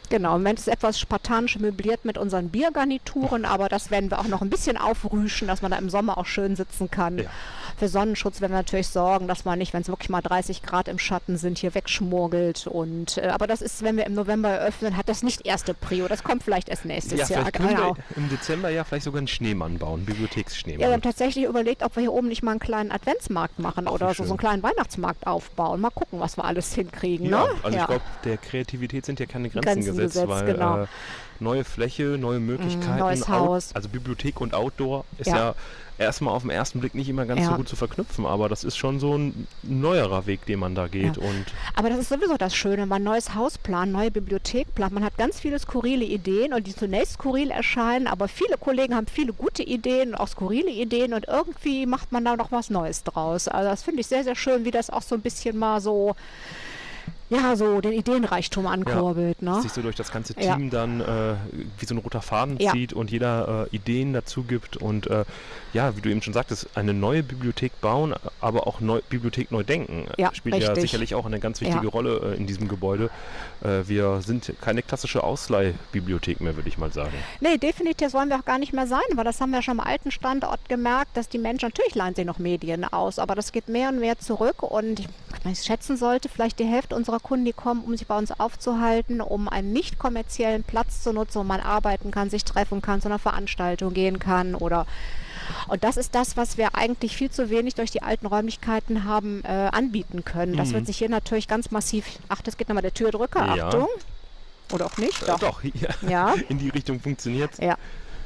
Genau, im Moment ist es etwas spartanisch möbliert mit unseren Biergarnituren, aber das werden wir auch noch ein bisschen aufrüschen, dass man da im Sommer auch schön sitzen kann. Ja. Für Sonnenschutz werden wir natürlich sorgen, dass man nicht, wenn es wirklich mal dreißig Grad im Schatten sind, hier wegschmurgelt. Und, äh, aber das ist, wenn wir im November eröffnen, hat das nicht erste Prio. Das kommt vielleicht erst nächstes Ja, Jahr. vielleicht können Genau. wir im Dezember ja vielleicht sogar einen Schneemann bauen, einen Ja, Bibliotheksschneemann. wir haben tatsächlich überlegt, ob wir hier oben nicht mal einen kleinen Adventsmarkt machen Ach, wie oder so, schön. so einen kleinen Weihnachtsmarkt aufbauen. Mal gucken, was wir alles hinkriegen. Ja, Ne? also Ja. ich glaube, der Kreativität sind ja keine Grenzen, Grenzen gesetzt, gesetzt, weil genau. äh, neue Fläche, neue Möglichkeiten, neues Out- Haus. also Bibliothek und Outdoor ist Ja. ja, erstmal auf den ersten Blick nicht immer ganz Ja. so gut zu verknüpfen, aber das ist schon so ein neuerer Weg, den man da geht. Ja. Und Aber das ist sowieso das Schöne, wenn man ein neues Haus plant, neue Bibliothek plant. Man hat ganz viele skurrile Ideen und die zunächst skurril erscheinen, aber viele Kollegen haben viele gute Ideen, auch skurrile Ideen und irgendwie macht man da noch was Neues draus. Also das finde ich sehr, sehr schön, wie das auch so ein bisschen mal so, ja, so den Ideenreichtum ankurbelt. Ne? sich so durch das ganze Ja. Team dann äh, wie so ein roter Faden Ja. zieht und jeder äh, Ideen dazu gibt und äh, ja, wie du eben schon sagtest, eine neue Bibliothek bauen, aber auch neu, Bibliothek neu denken. Ja, Spielt ja richtig. sicherlich auch eine ganz wichtige Ja. Rolle äh, in diesem Gebäude. Äh, wir sind keine klassische Ausleihbibliothek mehr, würde ich mal sagen. Nee, definitiv, das wollen wir auch gar nicht mehr sein, weil das haben wir schon am alten Standort gemerkt, dass die Menschen, natürlich leihen sich noch Medien aus, aber das geht mehr und mehr zurück und ich, wenn ich schätzen sollte, vielleicht die Hälfte unserer Kunden, die kommen, um sich bei uns aufzuhalten, um einen nicht kommerziellen Platz zu nutzen, wo man arbeiten kann, sich treffen kann, zu einer Veranstaltung gehen kann oder und das ist das, was wir eigentlich viel zu wenig durch die alten Räumlichkeiten haben äh, anbieten können. Das Mhm. wird sich hier natürlich ganz massiv, ach, das geht nochmal der Türdrücker, Ja. Achtung. Oder auch nicht, Äh, doch. doch, ja. Ja. In die Richtung funktioniert. Ja.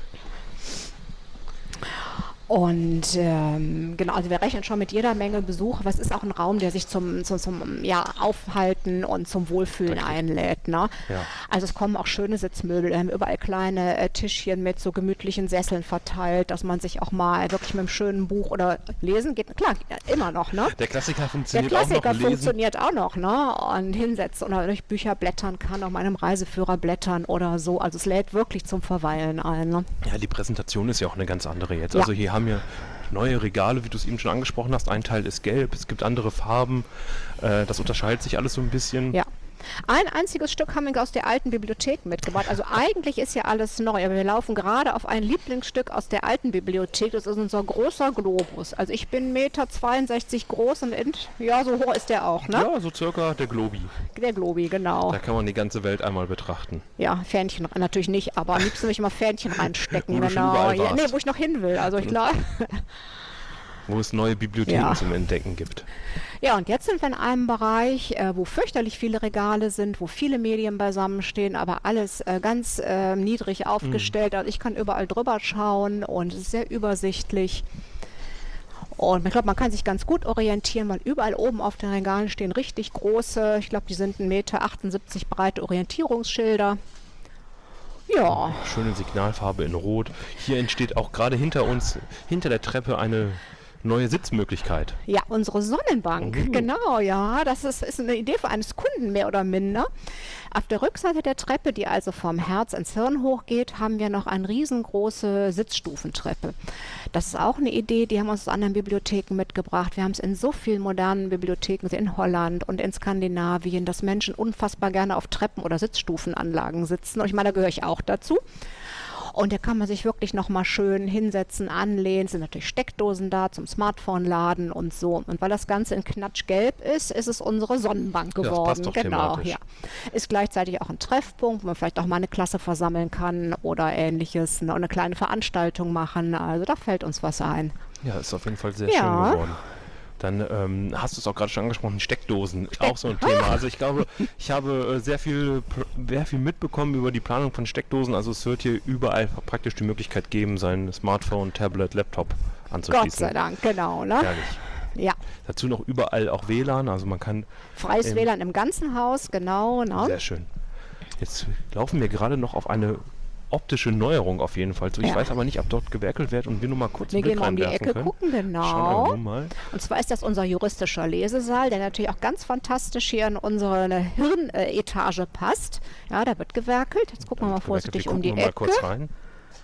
Und ähm, genau, also wir rechnen schon mit jeder Menge Besuch, aber es ist auch ein Raum, der sich zum, zum, zum ja, Aufhalten und zum Wohlfühlen Richtig. einlädt. Ne? Ja. Also es kommen auch schöne Sitzmöbel, wir haben überall kleine äh, Tischchen mit so gemütlichen Sesseln verteilt, dass man sich auch mal wirklich mit einem schönen Buch oder lesen geht, klar, immer noch, ne? Der Klassiker Der funktioniert Klassiker auch noch. Lesen. funktioniert auch noch, ne? Und hinsetzen oder durch Bücher blättern kann, auf meinem Reiseführer blättern oder so. Also es lädt wirklich zum Verweilen ein. Ne? Ja, die Präsentation ist ja auch eine ganz andere jetzt. Ja. Also hier haben wir neue Regale, wie du es eben schon angesprochen hast. Ein Teil ist gelb, es gibt andere Farben. Äh, das unterscheidet sich alles so ein bisschen. Ja. Ein einziges Stück haben wir aus der alten Bibliothek mitgebracht. Also eigentlich ist ja alles neu, aber wir laufen gerade auf ein Lieblingsstück aus der alten Bibliothek. Das ist unser großer Globus. Also ich bin eins Komma zweiundsechzig Meter groß und in, ja, so hoch ist der auch, ne? Ja, so circa der Globi. Der Globi, genau. Da kann man die ganze Welt einmal betrachten. Ja, Fähnchen, natürlich nicht, aber am liebsten will ich mal Fähnchen reinstecken. Wo du schon genau. überall Ja, nee, warst. wo ich noch hin will. Also ich glaube. Wo es neue Bibliotheken Ja. zum Entdecken gibt. Ja, und jetzt sind wir in einem Bereich, äh, wo fürchterlich viele Regale sind, wo viele Medien beisammenstehen, aber alles äh, ganz äh, niedrig aufgestellt. Also ich kann überall drüber schauen und es ist sehr übersichtlich. Und ich glaube, man kann sich ganz gut orientieren, weil überall oben auf den Regalen stehen richtig große, ich glaube, die sind ein Meter achtundsiebzig breite Orientierungsschilder. Ja, Schöne Signalfarbe in Rot. Hier entsteht auch gerade hinter uns, hinter der Treppe, eine neue Sitzmöglichkeit. ja, unsere Sonnenbank, Oh. genau, ja, das ist, ist eine Idee für eines Kunden mehr oder minder. Auf der Rückseite der Treppe, die also vom Herz ins Hirn hochgeht, haben wir noch eine riesengroße Sitzstufentreppe. Das ist auch eine Idee, die haben wir aus anderen Bibliotheken mitgebracht. Wir haben es in so vielen modernen Bibliotheken in Holland und in Skandinavien, dass Menschen unfassbar gerne auf Treppen- oder Sitzstufenanlagen sitzen. Und ich meine, da gehöre ich auch dazu. Und da kann man sich wirklich nochmal schön hinsetzen, anlehnen. Es sind natürlich Steckdosen da zum Smartphone laden und so. Und weil das Ganze in Knatschgelb ist, ist es unsere Sonnenbank Ja, das geworden. passt doch genau, thematisch. ja. Ist gleichzeitig auch ein Treffpunkt, wo man vielleicht auch mal eine Klasse versammeln kann oder ähnliches. Ne, und eine kleine Veranstaltung machen. Also da fällt uns was ein. Ja, ist auf jeden Fall sehr Ja. schön geworden. Dann ähm, hast du es auch gerade schon angesprochen, Steckdosen, auch so ein Thema. Also ich glaube, ich habe äh, sehr viel, pr- sehr viel mitbekommen über die Planung von Steckdosen. Also es wird hier überall praktisch die Möglichkeit geben, sein Smartphone, Tablet, Laptop anzuschließen. Gott sei Dank, genau. Ne? Herrlich. Ja, Dazu noch überall auch W L A N, also man kann, freies Ähm, W L A N im ganzen Haus, genau. Ne? sehr schön. Jetzt laufen wir gerade noch auf eine optische Neuerung auf jeden Fall zu. Ich Ja. weiß aber nicht, ob dort gewerkelt wird und wir nur mal kurz Wir einen Blick gehen mal um die reinwerfen Ecke können. gucken, Schauen genau. wir nur mal. Und zwar ist das unser juristischer Lesesaal, der natürlich auch ganz fantastisch hier in unsere Hirnetage passt. Ja, da wird gewerkelt. Jetzt gucken wir mal Gewerkelt. vorsichtig Wir um die gucken mal Ecke. kurz rein.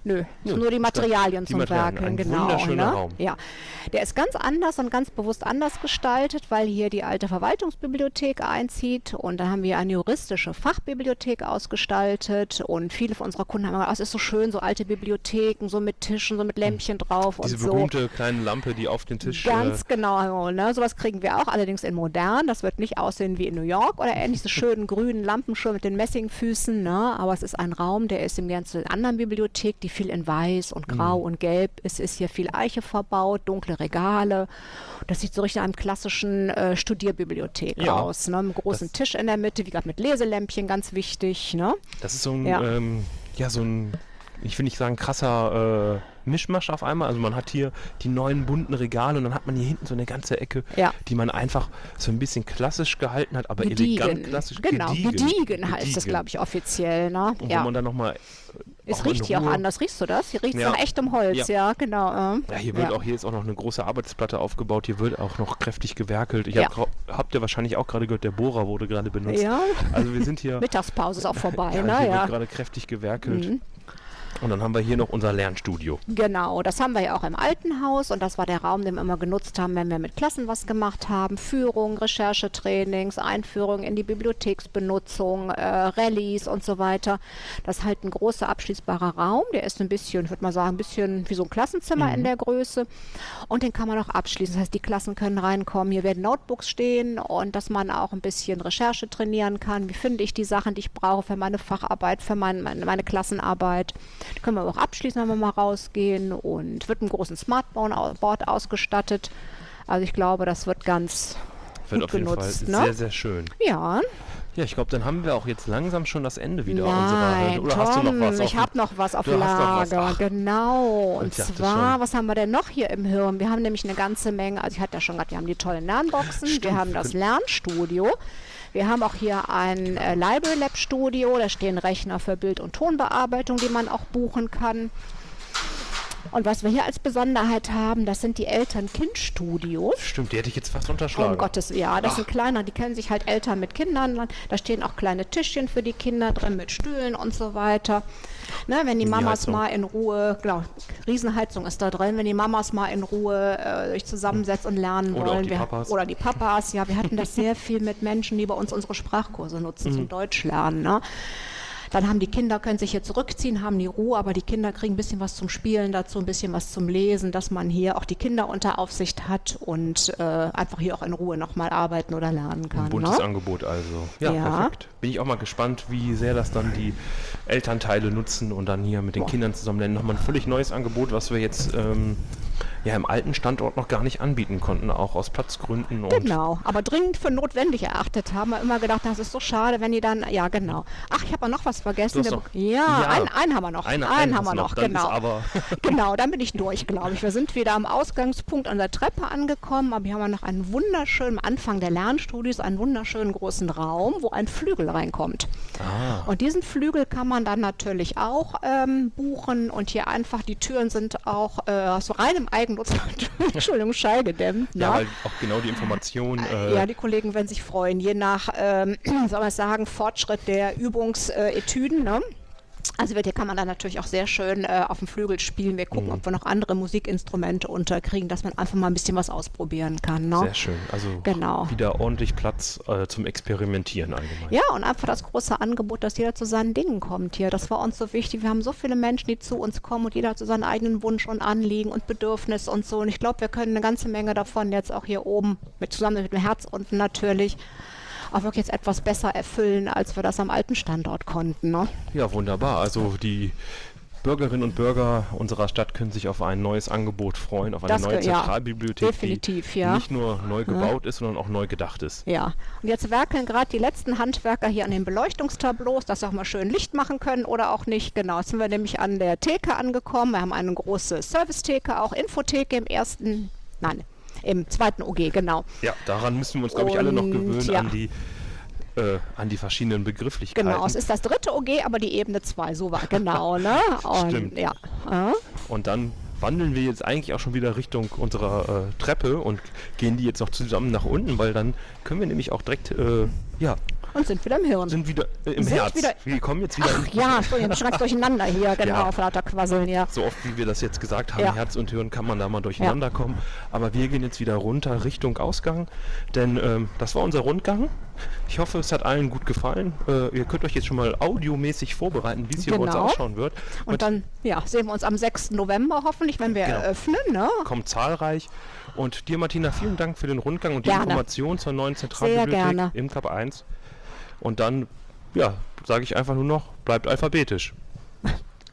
Nö, Nö, nur die Materialien die zum Materialien, Werkeln, ein genau. wunderschöner Ne? Raum. Ja, der ist ganz anders und ganz bewusst anders gestaltet, weil hier die alte Verwaltungsbibliothek einzieht und dann haben wir eine juristische Fachbibliothek ausgestaltet und viele von unserer Kunden haben gesagt, oh, es ist so schön, so alte Bibliotheken, so mit Tischen, so mit Lämpchen drauf Diese und so. berühmte kleine Lampe, die auf den Tisch... Ganz äh, genau, ne? Sowas kriegen wir auch, allerdings in modern. Das wird nicht aussehen wie in New York oder ähnlich, diese schönen grünen Lampenschirme mit den Messingfüßen, ne? Aber es ist ein Raum, der ist im Gegensatz zur anderen Bibliothek, die viel in Weiß und Grau Mhm. und Gelb ist, ist hier viel Eiche verbaut, dunkle Regale. Das sieht so richtig nach einem klassischen äh, Studierbibliothek Ja, aus, ne? Mit einem großen das- Tisch in der Mitte, wie gesagt mit Leselämpchen, ganz wichtig, ne? Das ist so ein, Ja. ähm, ja, so ein, ich will nicht sagen krasser äh, Mischmasch auf einmal. Also man hat hier die neuen bunten Regale und dann hat man hier hinten so eine ganze Ecke, Ja. die man einfach so ein bisschen klassisch gehalten hat, aber elegant klassisch. Genau, gediegen, gediegen heißt das, gediegen. glaube ich, offiziell, ne? Und Ja. wo man dann nochmal... Es riecht hier auch anders, riechst du das? Hier riecht es Ja. nach echtem Holz, ja, Ja. genau. äh. Ja, hier wird Ja. auch, hier ist auch noch eine große Arbeitsplatte aufgebaut, hier wird auch noch kräftig gewerkelt. Ich Ja. hab, grau- habt ihr wahrscheinlich auch gerade gehört, der Bohrer wurde gerade benutzt. Ja. Also wir sind hier, Mittagspause ist auch vorbei, ja, ne? hier Ja. wird gerade kräftig gewerkelt. Mhm. Und dann haben wir hier noch unser Lernstudio. Genau, das haben wir ja auch im alten Haus und das war der Raum, den wir immer genutzt haben, wenn wir mit Klassen was gemacht haben. Führung, Recherchetrainings, Einführung in die Bibliotheksbenutzung, äh, Rallyes und so weiter. Das ist halt ein großer abschließbarer Raum, der ist ein bisschen, ich würde mal sagen, ein bisschen wie so ein Klassenzimmer in der Größe und den kann man auch abschließen. Das heißt, die Klassen können reinkommen, hier werden Notebooks stehen und dass man auch ein bisschen Recherche trainieren kann. Wie finde ich die Sachen, die ich brauche für meine Facharbeit, für mein, meine, meine Klassenarbeit. Die können wir auch abschließen, wenn wir mal rausgehen und wird mit einem großen Smartboard ausgestattet. Also ich glaube, das wird ganz Wird gut auf jeden genutzt. Fall Ne? sehr, sehr schön. Ja, Ja, ich glaube, dann haben wir auch jetzt langsam schon das Ende wieder nein, unserer... Oder Tom, hast du noch was? auf ich dem- habe noch was auf Du hast noch was, Lager, ach. genau. Und Ich dachte zwar, schon. was haben wir denn noch hier im Hirn? Wir haben nämlich eine ganze Menge, also ich hatte ja schon gesagt, wir haben die tollen Lernboxen, wir Stimmt, haben das wir Lernstudio. Wir haben auch hier ein äh, Library Lab Studio, da stehen Rechner für Bild- und Tonbearbeitung, die man auch buchen kann. Und was wir hier als Besonderheit haben, das sind die Eltern-Kind-Studios. Stimmt, die hätte ich jetzt fast unterschlagen. Um Gottes, ja, das Ach. sind kleiner, die kennen sich halt Eltern mit Kindern. Da stehen auch kleine Tischchen für die Kinder drin mit Stühlen und so weiter. Ne, wenn die Mamas Mini-Heizung. mal in Ruhe, genau, Riesenheizung ist da drin, wenn die Mamas mal in Ruhe äh, sich zusammensetzen und lernen Oder auch wollen. die wir, Papas. Oder die Papas, ja, wir hatten das sehr viel mit Menschen, die bei uns unsere Sprachkurse nutzen Mhm. zum Deutsch lernen. Ne? Dann haben die Kinder, können sich hier zurückziehen, haben die Ruhe, aber die Kinder kriegen ein bisschen was zum Spielen dazu, ein bisschen was zum Lesen, dass man hier auch die Kinder unter Aufsicht hat und äh, einfach hier auch in Ruhe nochmal arbeiten oder lernen kann. Ein buntes Ne? Angebot also. Ja, Ja. perfekt. Bin ich auch mal gespannt, wie sehr das dann die Elternteile nutzen und dann hier mit den Boah. Kindern zusammen lernen. Nochmal ein völlig neues Angebot, was wir jetzt ähm, ja im alten Standort noch gar nicht anbieten konnten, auch aus Platzgründen. Und Genau, aber dringend für notwendig erachtet haben wir immer gedacht, das ist so schade, wenn die dann, ja genau. Ach, ich habe noch was vergessen. Du hast Wir- noch- ja, ja. einen, einen haben wir noch. Eine- einen einen haben wir hast du noch, noch, dann genau. ist aber- genau, dann bin ich durch, glaube ich. Wir sind wieder am Ausgangspunkt an der Treppe angekommen, aber hier haben wir noch einen wunderschönen, am Anfang der Lernstudios, einen wunderschönen großen Raum, wo ein Flügel reinkommt. Ah, Und diesen Flügel kann man dann natürlich auch ähm, buchen und hier einfach, die Türen sind auch äh, aus reinem Eigennutz, Entschuldigung, schallgedämmt. ja, ne? weil auch genau die Information. Äh, Ja, die Kollegen werden sich freuen, je nach, ähm, soll man sagen, Fortschritt der Übungsetüden. Ne? Also wird- hier kann man dann natürlich auch sehr schön äh, auf dem Flügel spielen. Wir gucken, Mhm. ob wir noch andere Musikinstrumente unterkriegen, dass man einfach mal ein bisschen was ausprobieren kann. Ne? Sehr schön. Also Genau. wieder ordentlich Platz äh, zum Experimentieren allgemein. Ja, und einfach das große Angebot, dass jeder zu seinen Dingen kommt hier. Das war uns so wichtig. Wir haben so viele Menschen, die zu uns kommen und jeder hat so seinen eigenen Wunsch und Anliegen und Bedürfnis und so. Und ich glaube, wir können eine ganze Menge davon jetzt auch hier oben, mit, zusammen mit dem Herz unten natürlich, auch wirklich jetzt etwas besser erfüllen, als wir das am alten Standort konnten. Ne? Ja, wunderbar. Also die Bürgerinnen und Bürger unserer Stadt können sich auf ein neues Angebot freuen, auf eine Das neue ge- ja, Zentralbibliothek, definitiv, die ja. nicht nur neu gebaut ist, sondern auch neu gedacht ist. Ja, und jetzt werkeln gerade die letzten Handwerker hier an den Beleuchtungstableaus, dass sie auch mal schön Licht machen können oder auch nicht. Genau, jetzt sind wir nämlich an der Theke angekommen. Wir haben eine große Servicetheke, auch Infotheke im ersten, nein, im zweiten O G, genau. Ja, daran müssen wir uns, glaube ich, alle noch Und, gewöhnen, ja. an die äh, an die verschiedenen Begrifflichkeiten. Genau, es ist das dritte O G, aber die Ebene zwei, so war genau, ne? Und, Stimmt. Ja. Äh? Und dann wandeln wir jetzt eigentlich auch schon wieder Richtung unserer äh, Treppe und gehen die jetzt noch zusammen nach unten, weil dann können wir nämlich auch direkt äh, ja, Und sind wieder im Hirn. Sind wieder äh, im Sind Herz. wieder- Wir kommen jetzt wieder Ach ja, so, jetzt schreibt durcheinander hier, genau, Ja. auf lauter Quasseln, ja. So oft wie wir das jetzt gesagt haben, Ja. Herz und Hirn, kann man da mal durcheinander kommen. Aber wir gehen jetzt wieder runter Richtung Ausgang, denn ähm, das war unser Rundgang. Ich hoffe, es hat allen gut gefallen. Äh, ihr könnt euch jetzt schon mal audiomäßig vorbereiten, wie es hier bei uns Genau. ausschauen wird. Und Mit- dann ja, sehen wir uns am sechsten November hoffentlich, wenn wir Genau. eröffnen. Ne? kommt zahlreich. Und dir, Martina, vielen Dank für den Rundgang und die Gerne. Information zur neuen Sehr Zentralbibliothek gerne. im Kap eins. Und dann, ja, sage ich einfach nur noch, bleibt alphabetisch.